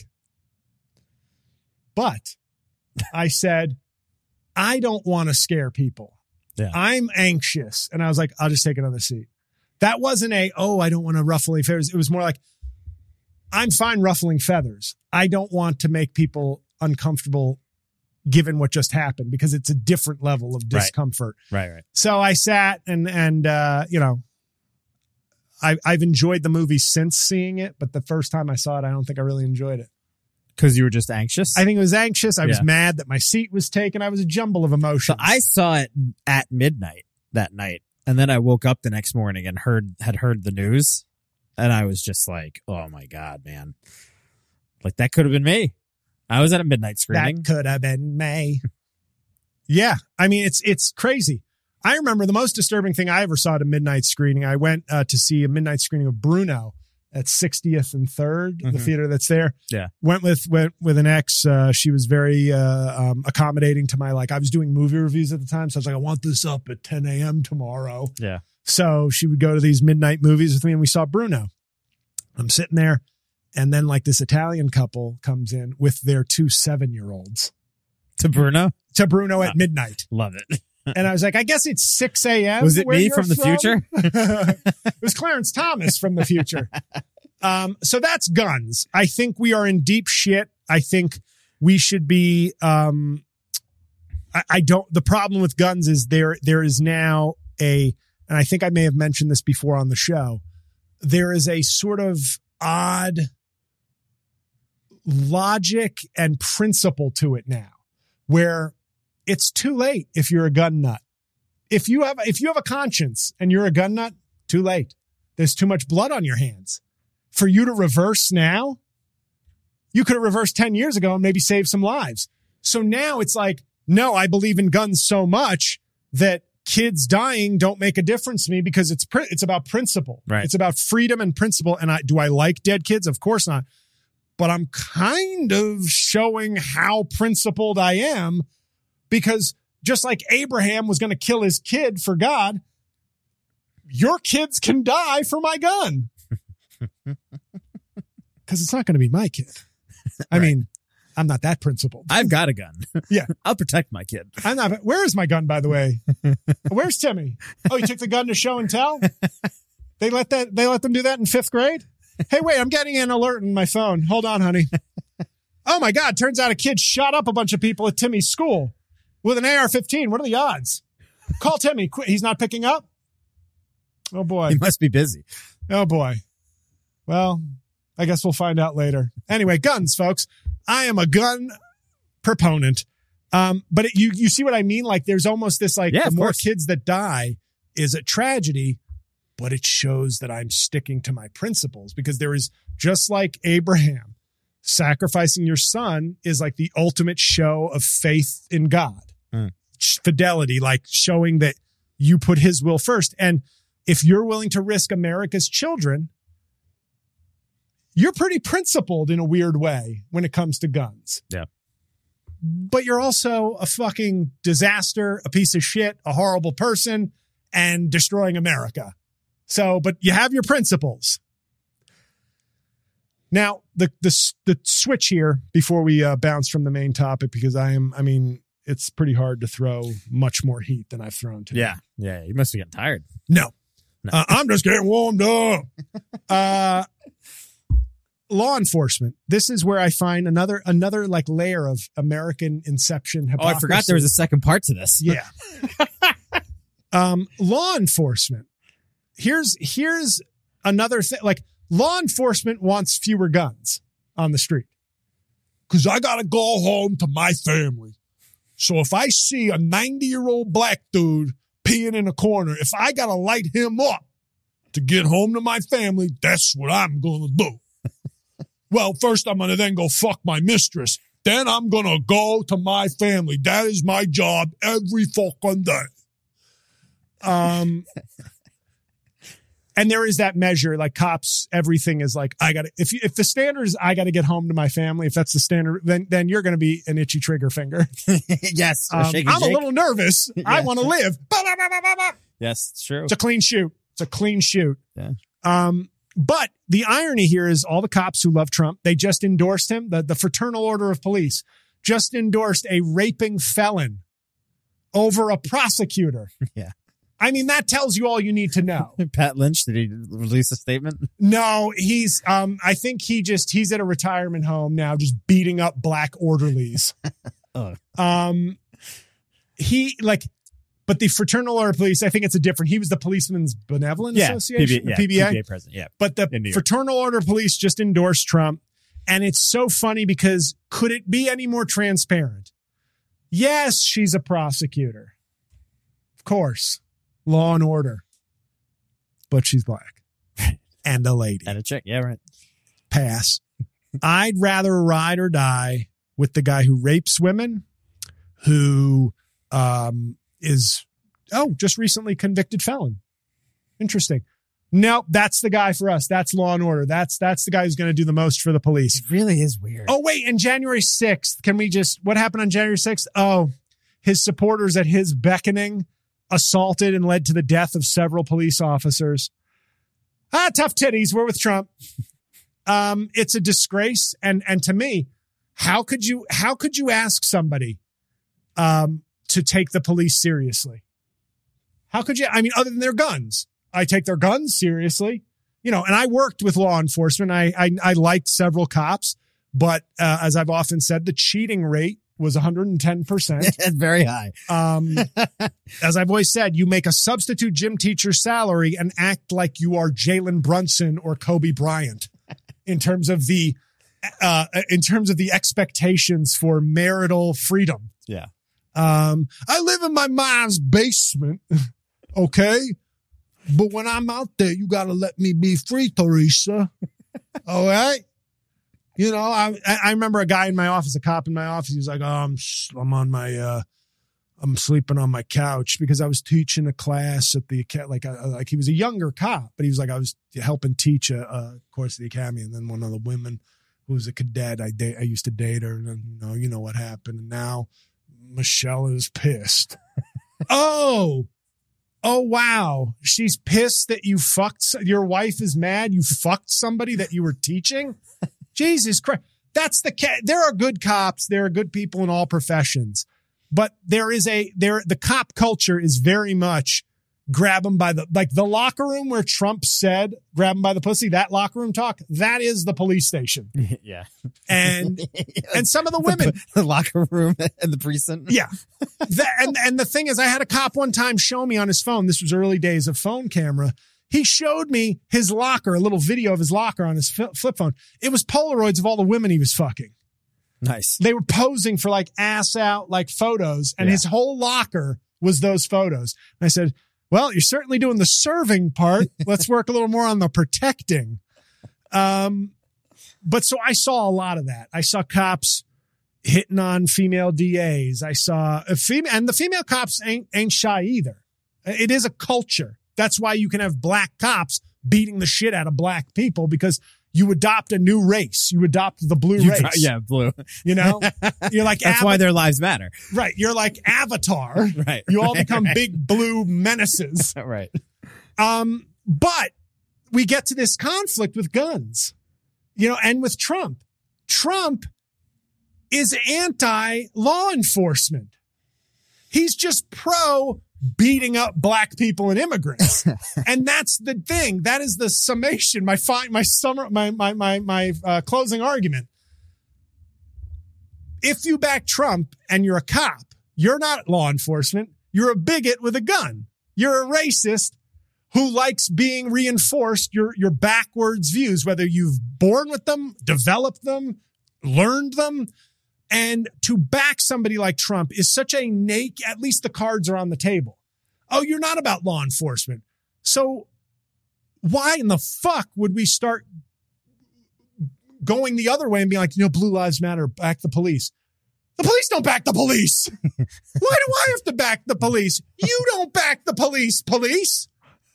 But I said, I don't want to scare people. Yeah. I'm anxious. And I was like, I'll just take another seat. That wasn't a, oh, I don't want to ruffle any feathers. It was more like, I'm fine ruffling feathers. I don't want to make people uncomfortable given what just happened because it's a different level of discomfort. Right, right. right. So I sat and, and, uh, you know, I, I've enjoyed the movie since seeing it, but the first time I saw it, I don't think I really enjoyed it. Because you were just anxious? I think I was anxious. I yeah. was mad that my seat was taken. I was a jumble of emotions. So I saw it at midnight that night. And then I woke up the next morning and heard had heard the news. And I was just like, oh my God, man. Like that could have been me. I was at a midnight screening. That could have been me. Yeah. I mean, it's it's crazy. I remember the most disturbing thing I ever saw at a midnight screening. I went uh, to see a midnight screening of Bruno at sixtieth and third, mm-hmm. the theater that's there. Yeah. Went with, went with an ex. Uh, she was very, uh, um, accommodating to my, like, I was doing movie reviews at the time. So I was like, I want this up at ten a.m. tomorrow. Yeah. So she would go to these midnight movies with me and we saw Bruno. I'm sitting there and then like this Italian couple comes in with their two seven-year-olds. To Bruno? To Bruno at midnight. Love it. And I was like, I guess it's six a.m. Was it me from the from? future? It was Clarence Thomas from the future. Um, so that's guns. I think we are in deep shit. I think we should be, um, I, I don't, the problem with guns is there, there is now a, and I think I may have mentioned this before on the show. There is a sort of odd logic and principle to it now where it's too late if you're a gun nut. If you have, if you have a conscience and you're a gun nut, too late. There's too much blood on your hands. For you to reverse now, you could have reversed ten years ago and maybe saved some lives. So now it's like, no, I believe in guns so much that kids dying don't make a difference to me because it's, it's about principle. Right. It's about freedom and principle. And I, do I like dead kids? Of course not. But I'm kind of showing how principled I am. Because just like Abraham was going to kill his kid for God, your kids can die for my gun. Because it's not going to be my kid. I right. mean, I'm not that principled. I've got a gun. Yeah. I'll protect my kid. I'm not. Where is my gun, by the way? Where's Timmy? Oh, you took the gun to show and tell? They let that. They let them do that in fifth grade? Hey, wait, I'm getting an alert on my phone. Hold on, honey. Oh, my God. Turns out a kid shot up a bunch of people at Timmy's school. With an A R fifteen, what are the odds? Call Timmy. Qu- He's not picking up? Oh, boy. He must be busy. Oh, boy. Well, I guess we'll find out later. Anyway, guns, folks. I am a gun proponent. Um, but it, you you see what I mean? Like, there's almost this, like, yeah, the more course. kids that die is a tragedy, but it shows that I'm sticking to my principles because there is, just like Abraham, sacrificing your son is like the ultimate show of faith in God. Mm. Fidelity, like showing that you put his will first. And if you're willing to risk America's children, you're pretty principled in a weird way when it comes to guns. Yeah. But you're also a fucking disaster, a piece of shit, a horrible person, and destroying America. So, but you have your principles. Now, the the the switch here before we uh, bounce from the main topic, because I am, I mean, it's pretty hard to throw much more heat than I've thrown today. Yeah, yeah, you must be getting tired. No, no. Uh, I'm just getting warmed up. uh, law enforcement. This is where I find another another like layer of American inception hypocrisy. Oh, I forgot there was a second part to this. Yeah. um, law enforcement. Here's here's another thing. Like, law enforcement wants fewer guns on the street. Because I got to go home to my family. So if I see a ninety-year-old black dude peeing in a corner, if I got to light him up to get home to my family, that's what I'm going to do. Well, first I'm going to then go fuck my mistress. Then I'm going to go to my family. That is my job every fucking day. Um, and there is that measure, like cops, everything is like, I got to, if you, if the standard is I got to get home to my family, if that's the standard, then, then you're going to be an itchy trigger finger. Yes. Um, shake I'm shake. a little nervous. Yeah. I want to live. Yes, it's true. It's a clean shoot. It's a clean shoot. Yeah. Um, but the irony here is all the cops who love Trump, they just endorsed him. The, the Fraternal Order of Police just endorsed a raping felon over a prosecutor. Yeah. I mean, that tells you all you need to know. Pat Lynch, did he release a statement? No, he's, um, I think he just, he's at a retirement home now, just beating up black orderlies. Oh. Um, he like, but the Fraternal Order of Police, I think it's a different, he was the Policemen's Benevolent Yeah, Association, P B A, yeah, P B A. P B A president, yeah. But the In New York. Fraternal Order of Police just endorsed Trump. And it's so funny because could it be any more transparent? Yes, she's a prosecutor. Of course. Law and order. But she's black. And a lady. And a chick, yeah, right. Pass. I'd rather ride or die with the guy who rapes women, who um, is, oh, just recently convicted felon. Interesting. No, that's the guy for us. That's law and order. That's that's the guy who's going to do the most for the police. It really is weird. Oh, wait, and January sixth, can we just, what happened on January sixth? Oh, his supporters at his beckoning assaulted and led to the death of several police officers. Ah, tough titties. We're with Trump. Um, it's a disgrace. And, and to me, how could you, how could you ask somebody, um, to take the police seriously? How could you, I mean, other than their guns, I take their guns seriously, you know, and I worked with law enforcement. I, I, I liked several cops, but, uh, as I've often said, the cheating rate was one hundred ten percent. Very high. Um, as I've always said, you make a substitute gym teacher salary and act like you are Jalen Brunson or Kobe Bryant in terms of the, uh, in terms of the expectations for marital freedom. Yeah. Um, I live in my mom's basement. Okay. But when I'm out there, you got to let me be free, Teresa. All right. You know, I I remember a guy in my office, a cop in my office. He was like, "Oh, I'm I'm on my, uh, I'm sleeping on my couch," because I was teaching a class at the like uh, like he was a younger cop, but he was like I was helping teach a, a course at the academy, and then one of the women who was a cadet, I date, I used to date her, and then, you know, you know what happened, and now Michelle is pissed. oh. Oh, wow. She's pissed that you fucked. Your wife is mad. You fucked somebody that you were teaching. Jesus Christ. That's the ca- there are good cops. There are good people in all professions, but there is a, there, the cop culture is very much grab them by the, like the locker room where Trump said, grab them by the pussy, that locker room talk, that is the police station. Yeah. And, and some of the women, the, the locker room and the precinct. yeah. That, and, and the thing is, I had a cop one time show me on his phone. This was early days of phone camera. He showed me his locker, a little video of his locker on his flip phone. It was Polaroids of all the women he was fucking. Nice. They were posing for like ass out, like photos. And Yeah. his whole locker was those photos. And I said, well, you're certainly doing the serving part. Let's work a little more on the protecting. Um, but so I saw a lot of that. I saw cops hitting on female D As. I saw a female, and the female cops ain't, ain't shy either. It is a culture. That's why you can have black cops beating the shit out of black people, because you adopt a new race. You adopt the blue You race. try- yeah, blue. You know, you're like, That's Ava- why their lives matter. right. You're like Avatar. Right. You all Right, become right. big blue menaces. Right. Um, but we get to this conflict with guns, you know, and with Trump. Trump is anti-law enforcement. He's just pro beating up black people and immigrants. And that's the thing. That is the summation, my fi- my summer, my, my, my, my, uh, closing argument. If you back Trump and you're a cop, you're not law enforcement. You're a bigot with a gun. You're a racist who likes being reinforced your, your backwards views, whether you've born with them, developed them, learned them. And to back somebody like Trump is such a naked, at least the cards are on the table. Oh, you're not about law enforcement. So why in the fuck would we start going the other way and being like, you know, Blue Lives Matter, back the police? The police don't back the police. Why do I have to back the police? You don't back the police, police.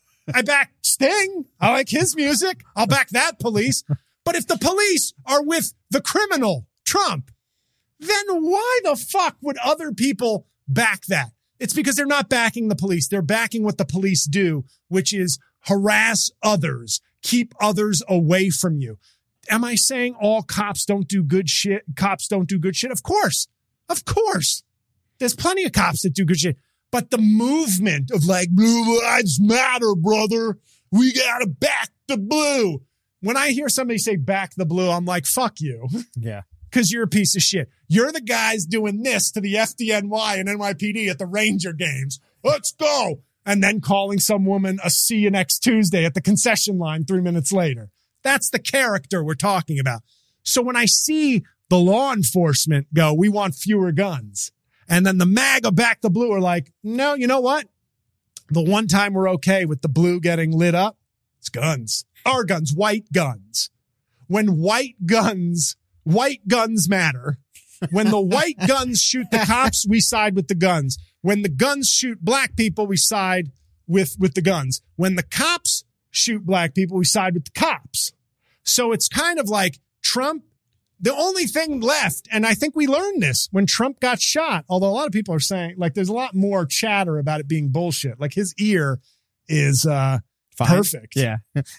I back Sting. I like his music. I'll back that police. But if the police are with the criminal, Trump, then why the fuck would other people back that? It's because they're not backing the police. They're backing what the police do, which is harass others, keep others away from you. Am I saying all cops don't do good shit? Cops don't do good shit? Of course. Of course. There's plenty of cops that do good shit. But the movement of like, Blue Lives Matter, brother. We got to back the blue. When I hear somebody say back the blue, I'm like, fuck you. Yeah. Because you're a piece of shit. You're the guys doing this to the F D N Y and N Y P D at the Ranger games. Let's go. And then calling some woman a see you next Tuesday at the concession line three minutes later. That's the character we're talking about. So when I see the law enforcement go, we want fewer guns. And then the MAGA back the blue are like, no, you know what? The one time we're okay with the blue getting lit up, it's guns. Our guns, white guns. When white guns, white guns matter. When the white guns shoot the cops, we side with the guns. When the guns shoot black people, we side with, with the guns. When the cops shoot black people, we side with the cops. So it's kind of like Trump, the only thing left, and I think we learned this when Trump got shot, although a lot of people are saying, like, there's a lot more chatter about it being bullshit. Like, his ear is uh Fine. Perfect. Yeah.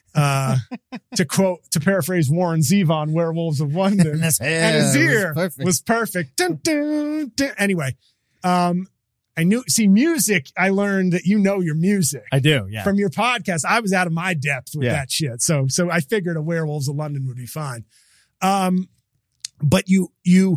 uh to quote, to paraphrase Warren Zevon, Werewolves of London, and his, and his ear was perfect. Was perfect. Dun, dun, dun. Anyway, um, I knew, see, music, I learned that you know your music. I do, yeah. From your podcast, I was out of my depth with yeah. that shit. So, so I figured a Werewolves of London would be fine. Um, but you, you,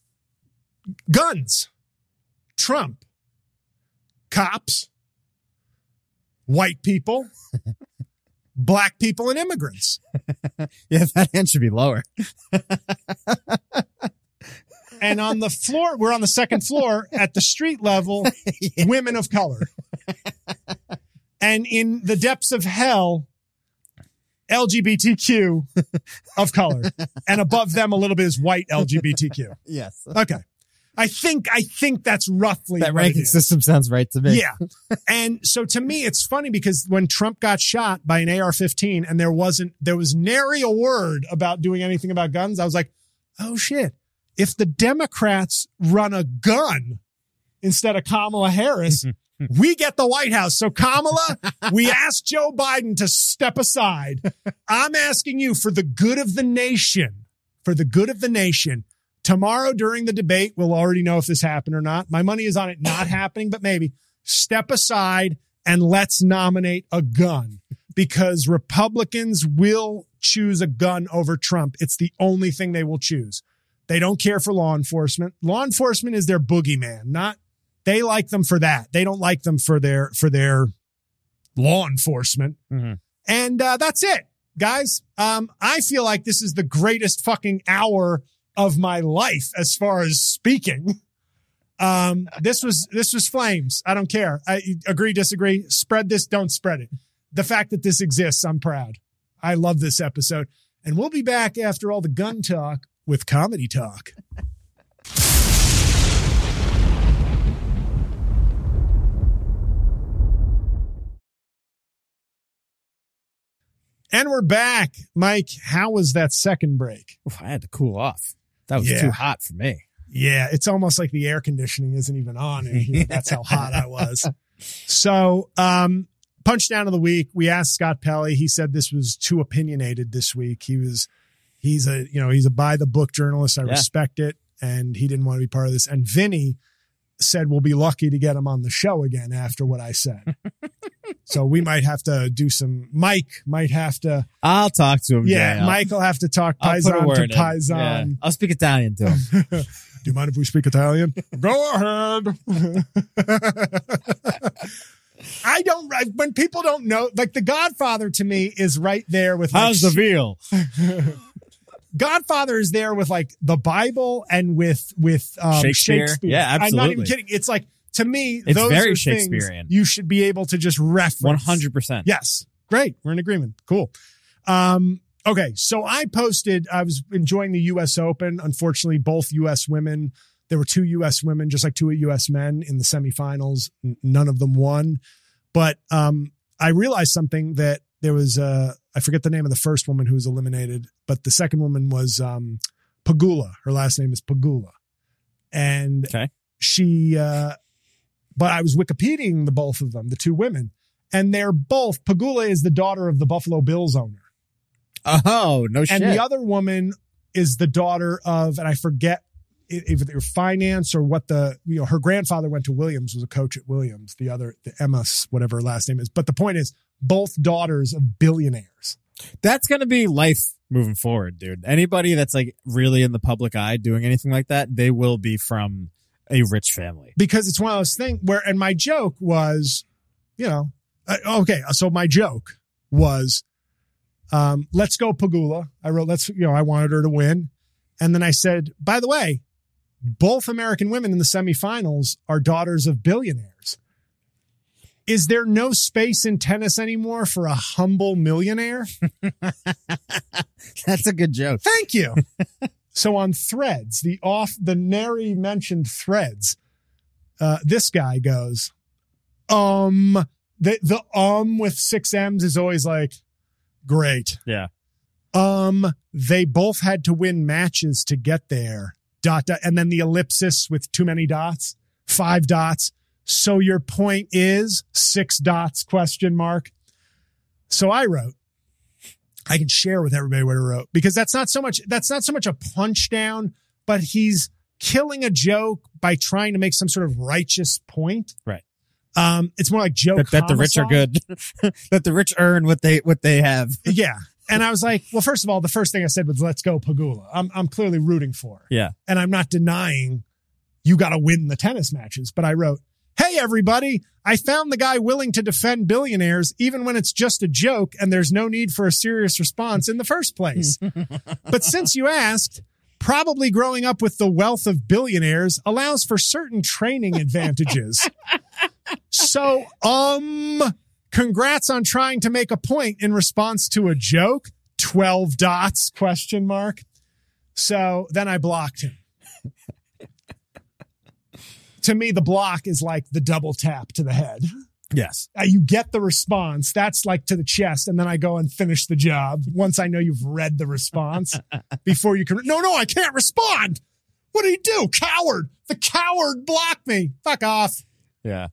guns, Trump, cops, white people, black people, and immigrants. Yeah, that hand should be lower. And on the floor, we're on the second floor at the street level, yeah. Women of color. And in the depths of hell, L G B T Q of color. And above them a little bit is white L G B T Q. Yes. Okay. I think, I think that's roughly that ranking system sounds right to me. Yeah. And so to me, it's funny because when Trump got shot by an A R fifteen and there wasn't, there was nary a word about doing anything about guns, I was like, oh shit. If the Democrats run a gun instead of Kamala Harris, we get the White House. So Kamala, we ask Joe Biden to step aside. I'm asking you for the good of the nation, for the good of the nation. Tomorrow during the debate, we'll already know if this happened or not. My money is on it not happening, but maybe. Step aside and let's nominate a gun because Republicans will choose a gun over Trump. It's the only thing they will choose. They don't care for law enforcement. Law enforcement is their boogeyman. Not, they like them for that. They don't like them for their, for their law enforcement. Mm-hmm. And, uh, that's it, guys. Um, I feel like this is the greatest fucking hour of my life as far as speaking. Um, this was, this was flames. I don't care. I agree, disagree. Spread this, don't spread it. The fact that this exists, I'm proud. I love this episode. And we'll be back after all the gun talk with comedy talk. And we're back. Mike, how was that second break? Oof, I had to cool off. That was yeah. too hot for me. Yeah, it's almost like the air conditioning isn't even on in here. That's how hot I was. So, um, punch down of the week. We asked Scott Pelley. He said this was too opinionated this week. He was, he's a, you know, he's a by the book journalist. I yeah. respect it. And he didn't want to be part of this. And Vinny said, we'll be lucky to get him on the show again after what I said. So we might have to do some, Mike might have to. I'll talk to him. Yeah. Jay. Mike will have to talk Paisan to Paisan. Yeah. I'll speak Italian to him. Do you mind if we speak Italian? Go ahead. I don't, when people don't know, like The Godfather to me is right there with. How's like, the veal? Godfather is there with like the Bible and with with um, Shakespeare. Shakespeare. Yeah, absolutely. I'm not even kidding. It's like, to me, It's those very are Shakespearean. things you should be able to just reference. one hundred percent. Yes. Great. We're in agreement. Cool. Um, okay. So I posted, I was enjoying the U S Open. Unfortunately, both U S women, there were two U S women, just like two U S men in the semifinals. N- None of them won. But um, I realized something, that there was, uh, I forget the name of the first woman who was eliminated, but the second woman was um, Pegula. Her last name is Pegula. And Okay. she, uh, but I was Wikipediaing the both of them, the two women, and they're both, Pegula is the daughter of the Buffalo Bills owner. Oh, no shit. And the other woman is the daughter of, and I forget if it were finance or what the, you know, her grandfather went to Williams, was a coach at Williams, the other, the Emma, whatever her last name is. But the point is, both daughters of billionaires. That's going to be life moving forward, dude. Anybody that's like really in the public eye doing anything like that, they will be from a rich family. Because it's one of those things where, and my joke was, you know, uh, okay, so my joke was, um, let's go Pegula. I wrote, let's, you know, I wanted her to win. And then I said, by the way, both American women in the semifinals are daughters of billionaires. Is there no space in tennis anymore for a humble millionaire? That's a good joke. Thank you. So on Threads, the off, the nary mentioned Threads, uh, this guy goes, um, the, the um with six M's is always like, great. Yeah. Um, they both had to win matches to get there. Dot, dot, and then the ellipsis with too many dots, five dots. So your point is six dots, question mark. So I wrote, I can share with everybody what I wrote, because that's not so much, that's not so much a punch down, but he's killing a joke by trying to make some sort of righteous point. Right. Um, it's more like joke That, that the rich are good. That the rich earn what they, what they have. Yeah. And I was like, well, first of all, the first thing I said was, let's go Pegula. I'm, I'm clearly rooting for her. Yeah. And I'm not denying you got to win the tennis matches, but I wrote, hey, everybody, I found the guy willing to defend billionaires, even when it's just a joke and there's no need for a serious response in the first place. But since you asked, probably growing up with the wealth of billionaires allows for certain training advantages. So, um, congrats on trying to make a point in response to a joke. twelve dots, question mark. So then I blocked him. To me, the block is like the double tap to the head. Yes. Uh, you get the response. That's like to the chest. And then I go and finish the job once I know you've read the response before you can. No, no, I can't respond. What did he do? Coward. The coward blocked me. Fuck off. Yeah.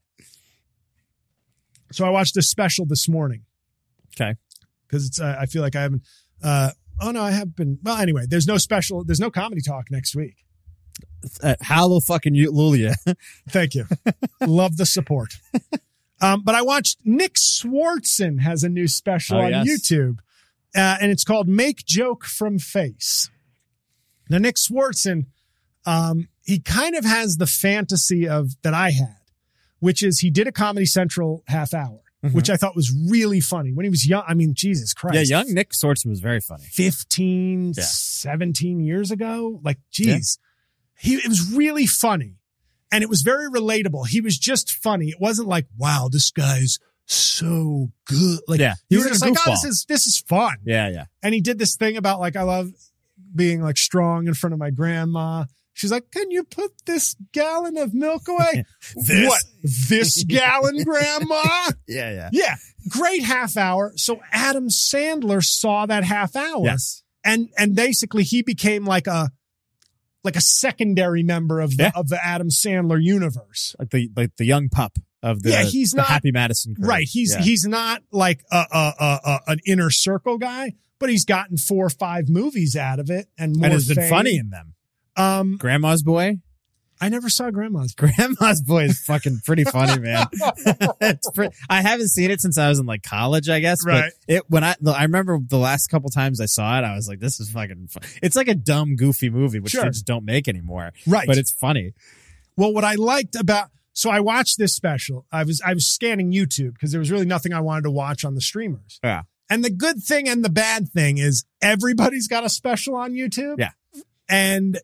So I watched a special this morning. Okay. Because it's, uh, I feel like I haven't, uh, oh no, I have been. Well, anyway, there's no special, there's no comedy talk next week. Uh, hallelujah. Thank you. Love the support. Um, but I watched Nick Swartzen has a new special Oh, on yes. YouTube, uh, and it's called Make Joke from Face. Now, Nick Swartzen, um, he kind of has the fantasy of that I had, which is he did a Comedy Central half hour, Mhm. which I thought was really funny when he was young. I mean, Jesus Christ. Yeah, young Nick Swartzen was very funny. fifteen, Yeah. seventeen years ago. Like, geez, he, it was really funny and it was very relatable. He was just funny. It wasn't like, wow, this guy's so good. Like, Yeah, he he was was just a like, oh, goofball. this is, this is fun. Yeah, yeah. And he did this thing about like, I love being like strong in front of my grandma. She's like, can you put this gallon of milk away? This- What? This gallon, grandma? Yeah, yeah. Yeah. Great half hour. So Adam Sandler saw that half hour. Yes. And, and basically he became like a, like a secondary member of the, Yeah. of the Adam Sandler universe. Like the like the young pup of the, Yeah, he's the not- Happy Madison crew. Right. He's, Yeah. he's not like a, a, a, a, an inner circle guy, but he's gotten four or five movies out of it and more and has been fame. funny in them. Um, Grandma's Boy. I never saw Grandma's. Grandma's Boy is fucking pretty funny, man. It's pretty, I haven't seen it since I was in like college, I guess. Right. But it when I I remember the last couple times I saw it, I was like, this is fucking fun. It's like a dumb, goofy movie, which Sure. they just don't make anymore. Right. But it's funny. Well, what I liked about, so I watched this special. I was, I was scanning YouTube because there was really nothing I wanted to watch on the streamers. Yeah. And the good thing and the bad thing is everybody's got a special on YouTube. Yeah. And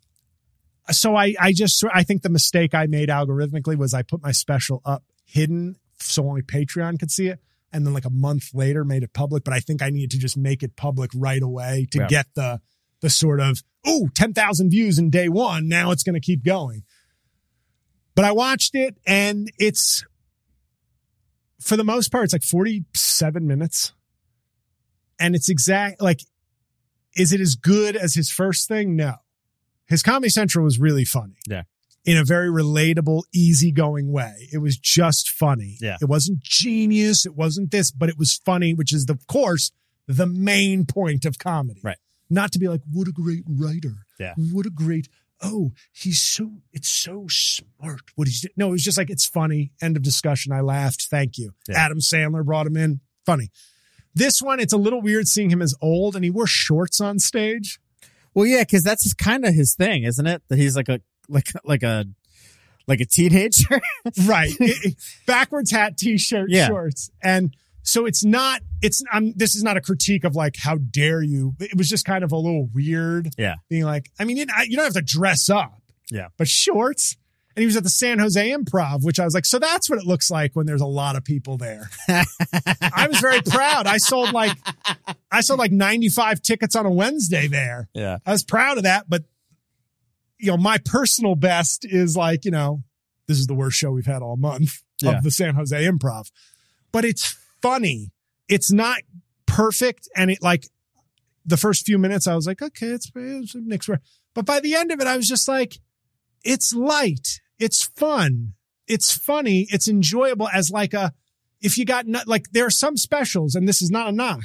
so I, I just, I think the mistake I made algorithmically was I put my special up hidden so only Patreon could see it. And then like a month later made it public. But I think I needed to just make it public right away to yeah. get the, the sort of, oh, ten thousand views in day one. Now it's going to keep going. But I watched it and it's, for the most part, it's like forty-seven minutes. And it's exact, like, is it as good as his first thing? No. His Comedy Central was really funny. Yeah. In a very relatable, easygoing way. It was just funny. Yeah. It wasn't genius. It wasn't this, but it was funny, which is, of course, the main point of comedy. Right. Not to be like, what a great writer. Yeah. What a great, oh, he's so, it's so smart what he's doing. No, it was just like, it's funny. End of discussion. I laughed. Thank you. Yeah. Adam Sandler brought him in. Funny. This one, it's a little weird seeing him as old and he wore shorts on stage. Well, yeah, because that's kind of his thing, isn't it? That he's like a, like, like a, like a teenager. Right. It- it- backwards hat, t-shirt, Yeah. shorts. And so it's not, it's, I'm, this is not a critique of like, how dare you? It was just kind of a little weird. Yeah. Being like, I mean, you, you don't have to dress up. Yeah. But shorts. And he was at the San Jose Improv, which I was like, so that's what it looks like when there's a lot of people there. I was very proud. I sold like, I sold like ninety-five tickets on a Wednesday there. Yeah. I was proud of that. But, you know, my personal best is like, you know, this is the worst show we've had all month Yeah. of the San Jose Improv. But it's funny. It's not perfect. And it like the first few minutes, I was like, okay, it's, it's Nick's. But by the end of it, I was just like, it's light. It's fun. It's funny. It's enjoyable as like a, if you got, not, like there are some specials, and this is not a knock.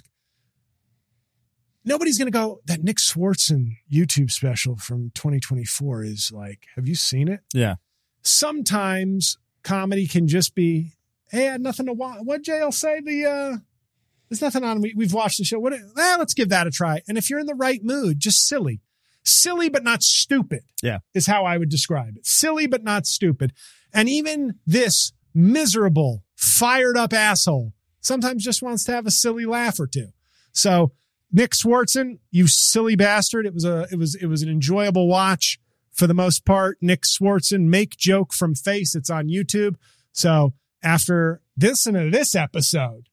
Nobody's going to go, that Nick Swartzen YouTube special from twenty twenty-four is like, have you seen it? Yeah. Sometimes comedy can just be, hey, I had nothing to watch. What J L say? The, uh, there's nothing on. We, we've watched the show. What? Eh, let's give that a try. And if you're in the right mood, just silly. Silly, but not stupid. Yeah. Is how I would describe it. Silly, but not stupid. And even this miserable, fired up asshole sometimes just wants to have a silly laugh or two. So Nick Swartzen, you silly bastard. It was a, it was, it was an enjoyable watch for the most part. Nick Swartzen, Make Joke from Face. It's on YouTube. So after this and this episode,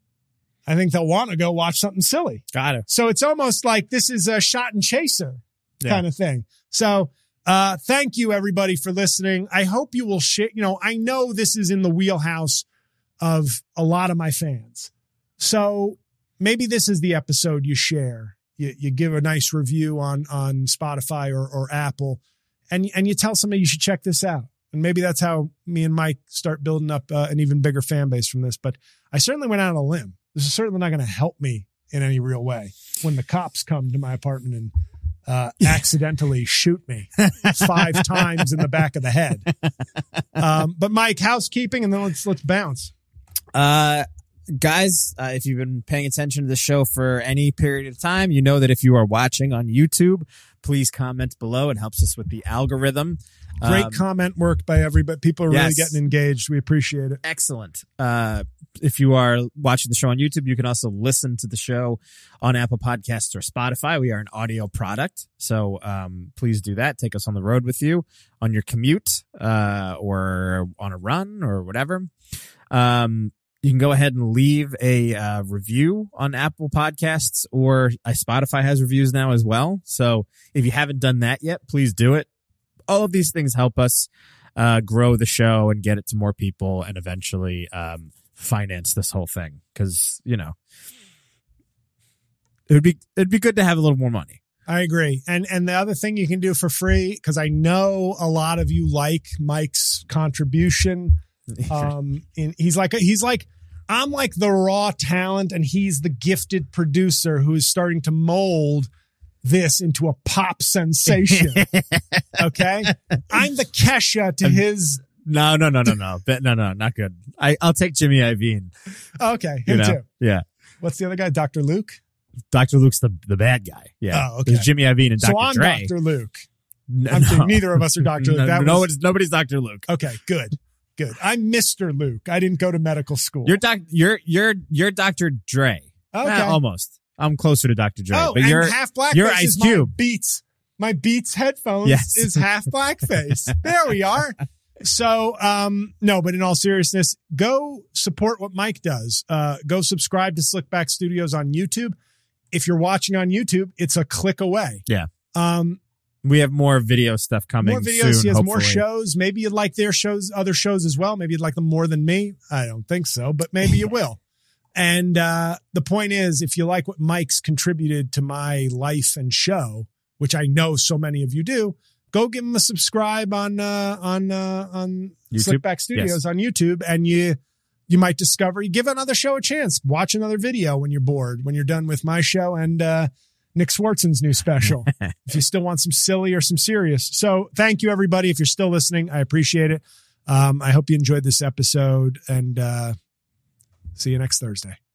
I think they'll want to go watch something silly. Got it. So it's almost like this is a shot and chaser Yeah. kind of thing. So, uh, thank you everybody for listening. I hope you will share, you know, I know this is in the wheelhouse of a lot of my fans. So maybe this is the episode you share. You, you give a nice review on, on Spotify or, or Apple and, and you tell somebody you should check this out. And maybe that's how me and Mike start building up uh, an even bigger fan base from this. But I certainly went out on a limb. This is certainly not going to help me in any real way when the cops come to my apartment and uh, accidentally shoot me five times in the back of the head. Um, but Mike, housekeeping, and then let's let's bounce. Uh, guys, uh, if you've been paying attention to the show for any period of time, you know that if you are watching on YouTube, please comment below. It helps us with the algorithm. Great Um, comment work by everybody. People are really yes. getting engaged. We appreciate it. Excellent. Uh, if you are watching the show on YouTube, you can also listen to the show on Apple Podcasts or Spotify. We are an audio product, so um, please do that. Take us on the road with you on your commute uh, or on a run or whatever. Um, you can go ahead and leave a uh, review on Apple Podcasts, or uh, Spotify has reviews now as well. So if you haven't done that yet, please do it. All of these things help us uh, grow the show and get it to more people and eventually um, finance this whole thing. Because, you know, it would be it'd be good to have a little more money. I agree. And and the other thing you can do for free, because I know a lot of you like Mike's contribution. Um, and he's like he's like I'm like the raw talent, and he's the gifted producer who is starting to mold this into a pop sensation. Okay, I'm the Kesha to his. No, no, no, no, no, But- no, no, not good. I I'll take Jimmy Iovine. Okay, You him know? too. Yeah, What's the other guy? Doctor Luke. Doctor Luke's the the bad guy. Yeah, Oh, okay. There's Jimmy Iovine and Doctor So I'm Dre. Doctor Luke. No, I'm kidding. no. Neither of us are Doctor Luke. No, That no was- one's, nobody's Doctor Luke. Okay, good, good. I'm Mister Luke. I didn't go to medical school. You're doc. You're you're you're Doctor Dre. Okay. Eh, almost. I'm closer to Doctor Dre. Oh, but and you're half blackface you're is Ice my Cube. Beats. My Beats headphones Yes. is half blackface. There we are. So, um, no, but in all seriousness, go support what Mike does. Uh, go subscribe to Slickback Studios on YouTube. If you're watching on YouTube, it's a click away. Yeah. Um, We have more video stuff coming more videos. soon, He has hopefully. more shows. Maybe you'd like their shows, other shows as well. Maybe you'd like them more than me. I don't think so, but maybe you will. And uh, the point is, if you like what Mike's contributed to my life and show, which I know so many of you do, go give him a subscribe on uh, on uh, on YouTube? Slickback Studios Yes. on YouTube, and you you might discover. You give another show a chance. Watch another video when you're bored. When you're done with my show and uh, Nick Swartzen's new special. If you still want some silly or some serious. So thank you, everybody. If you're still listening, I appreciate it. Um, I hope you enjoyed this episode, and uh, see you next Thursday.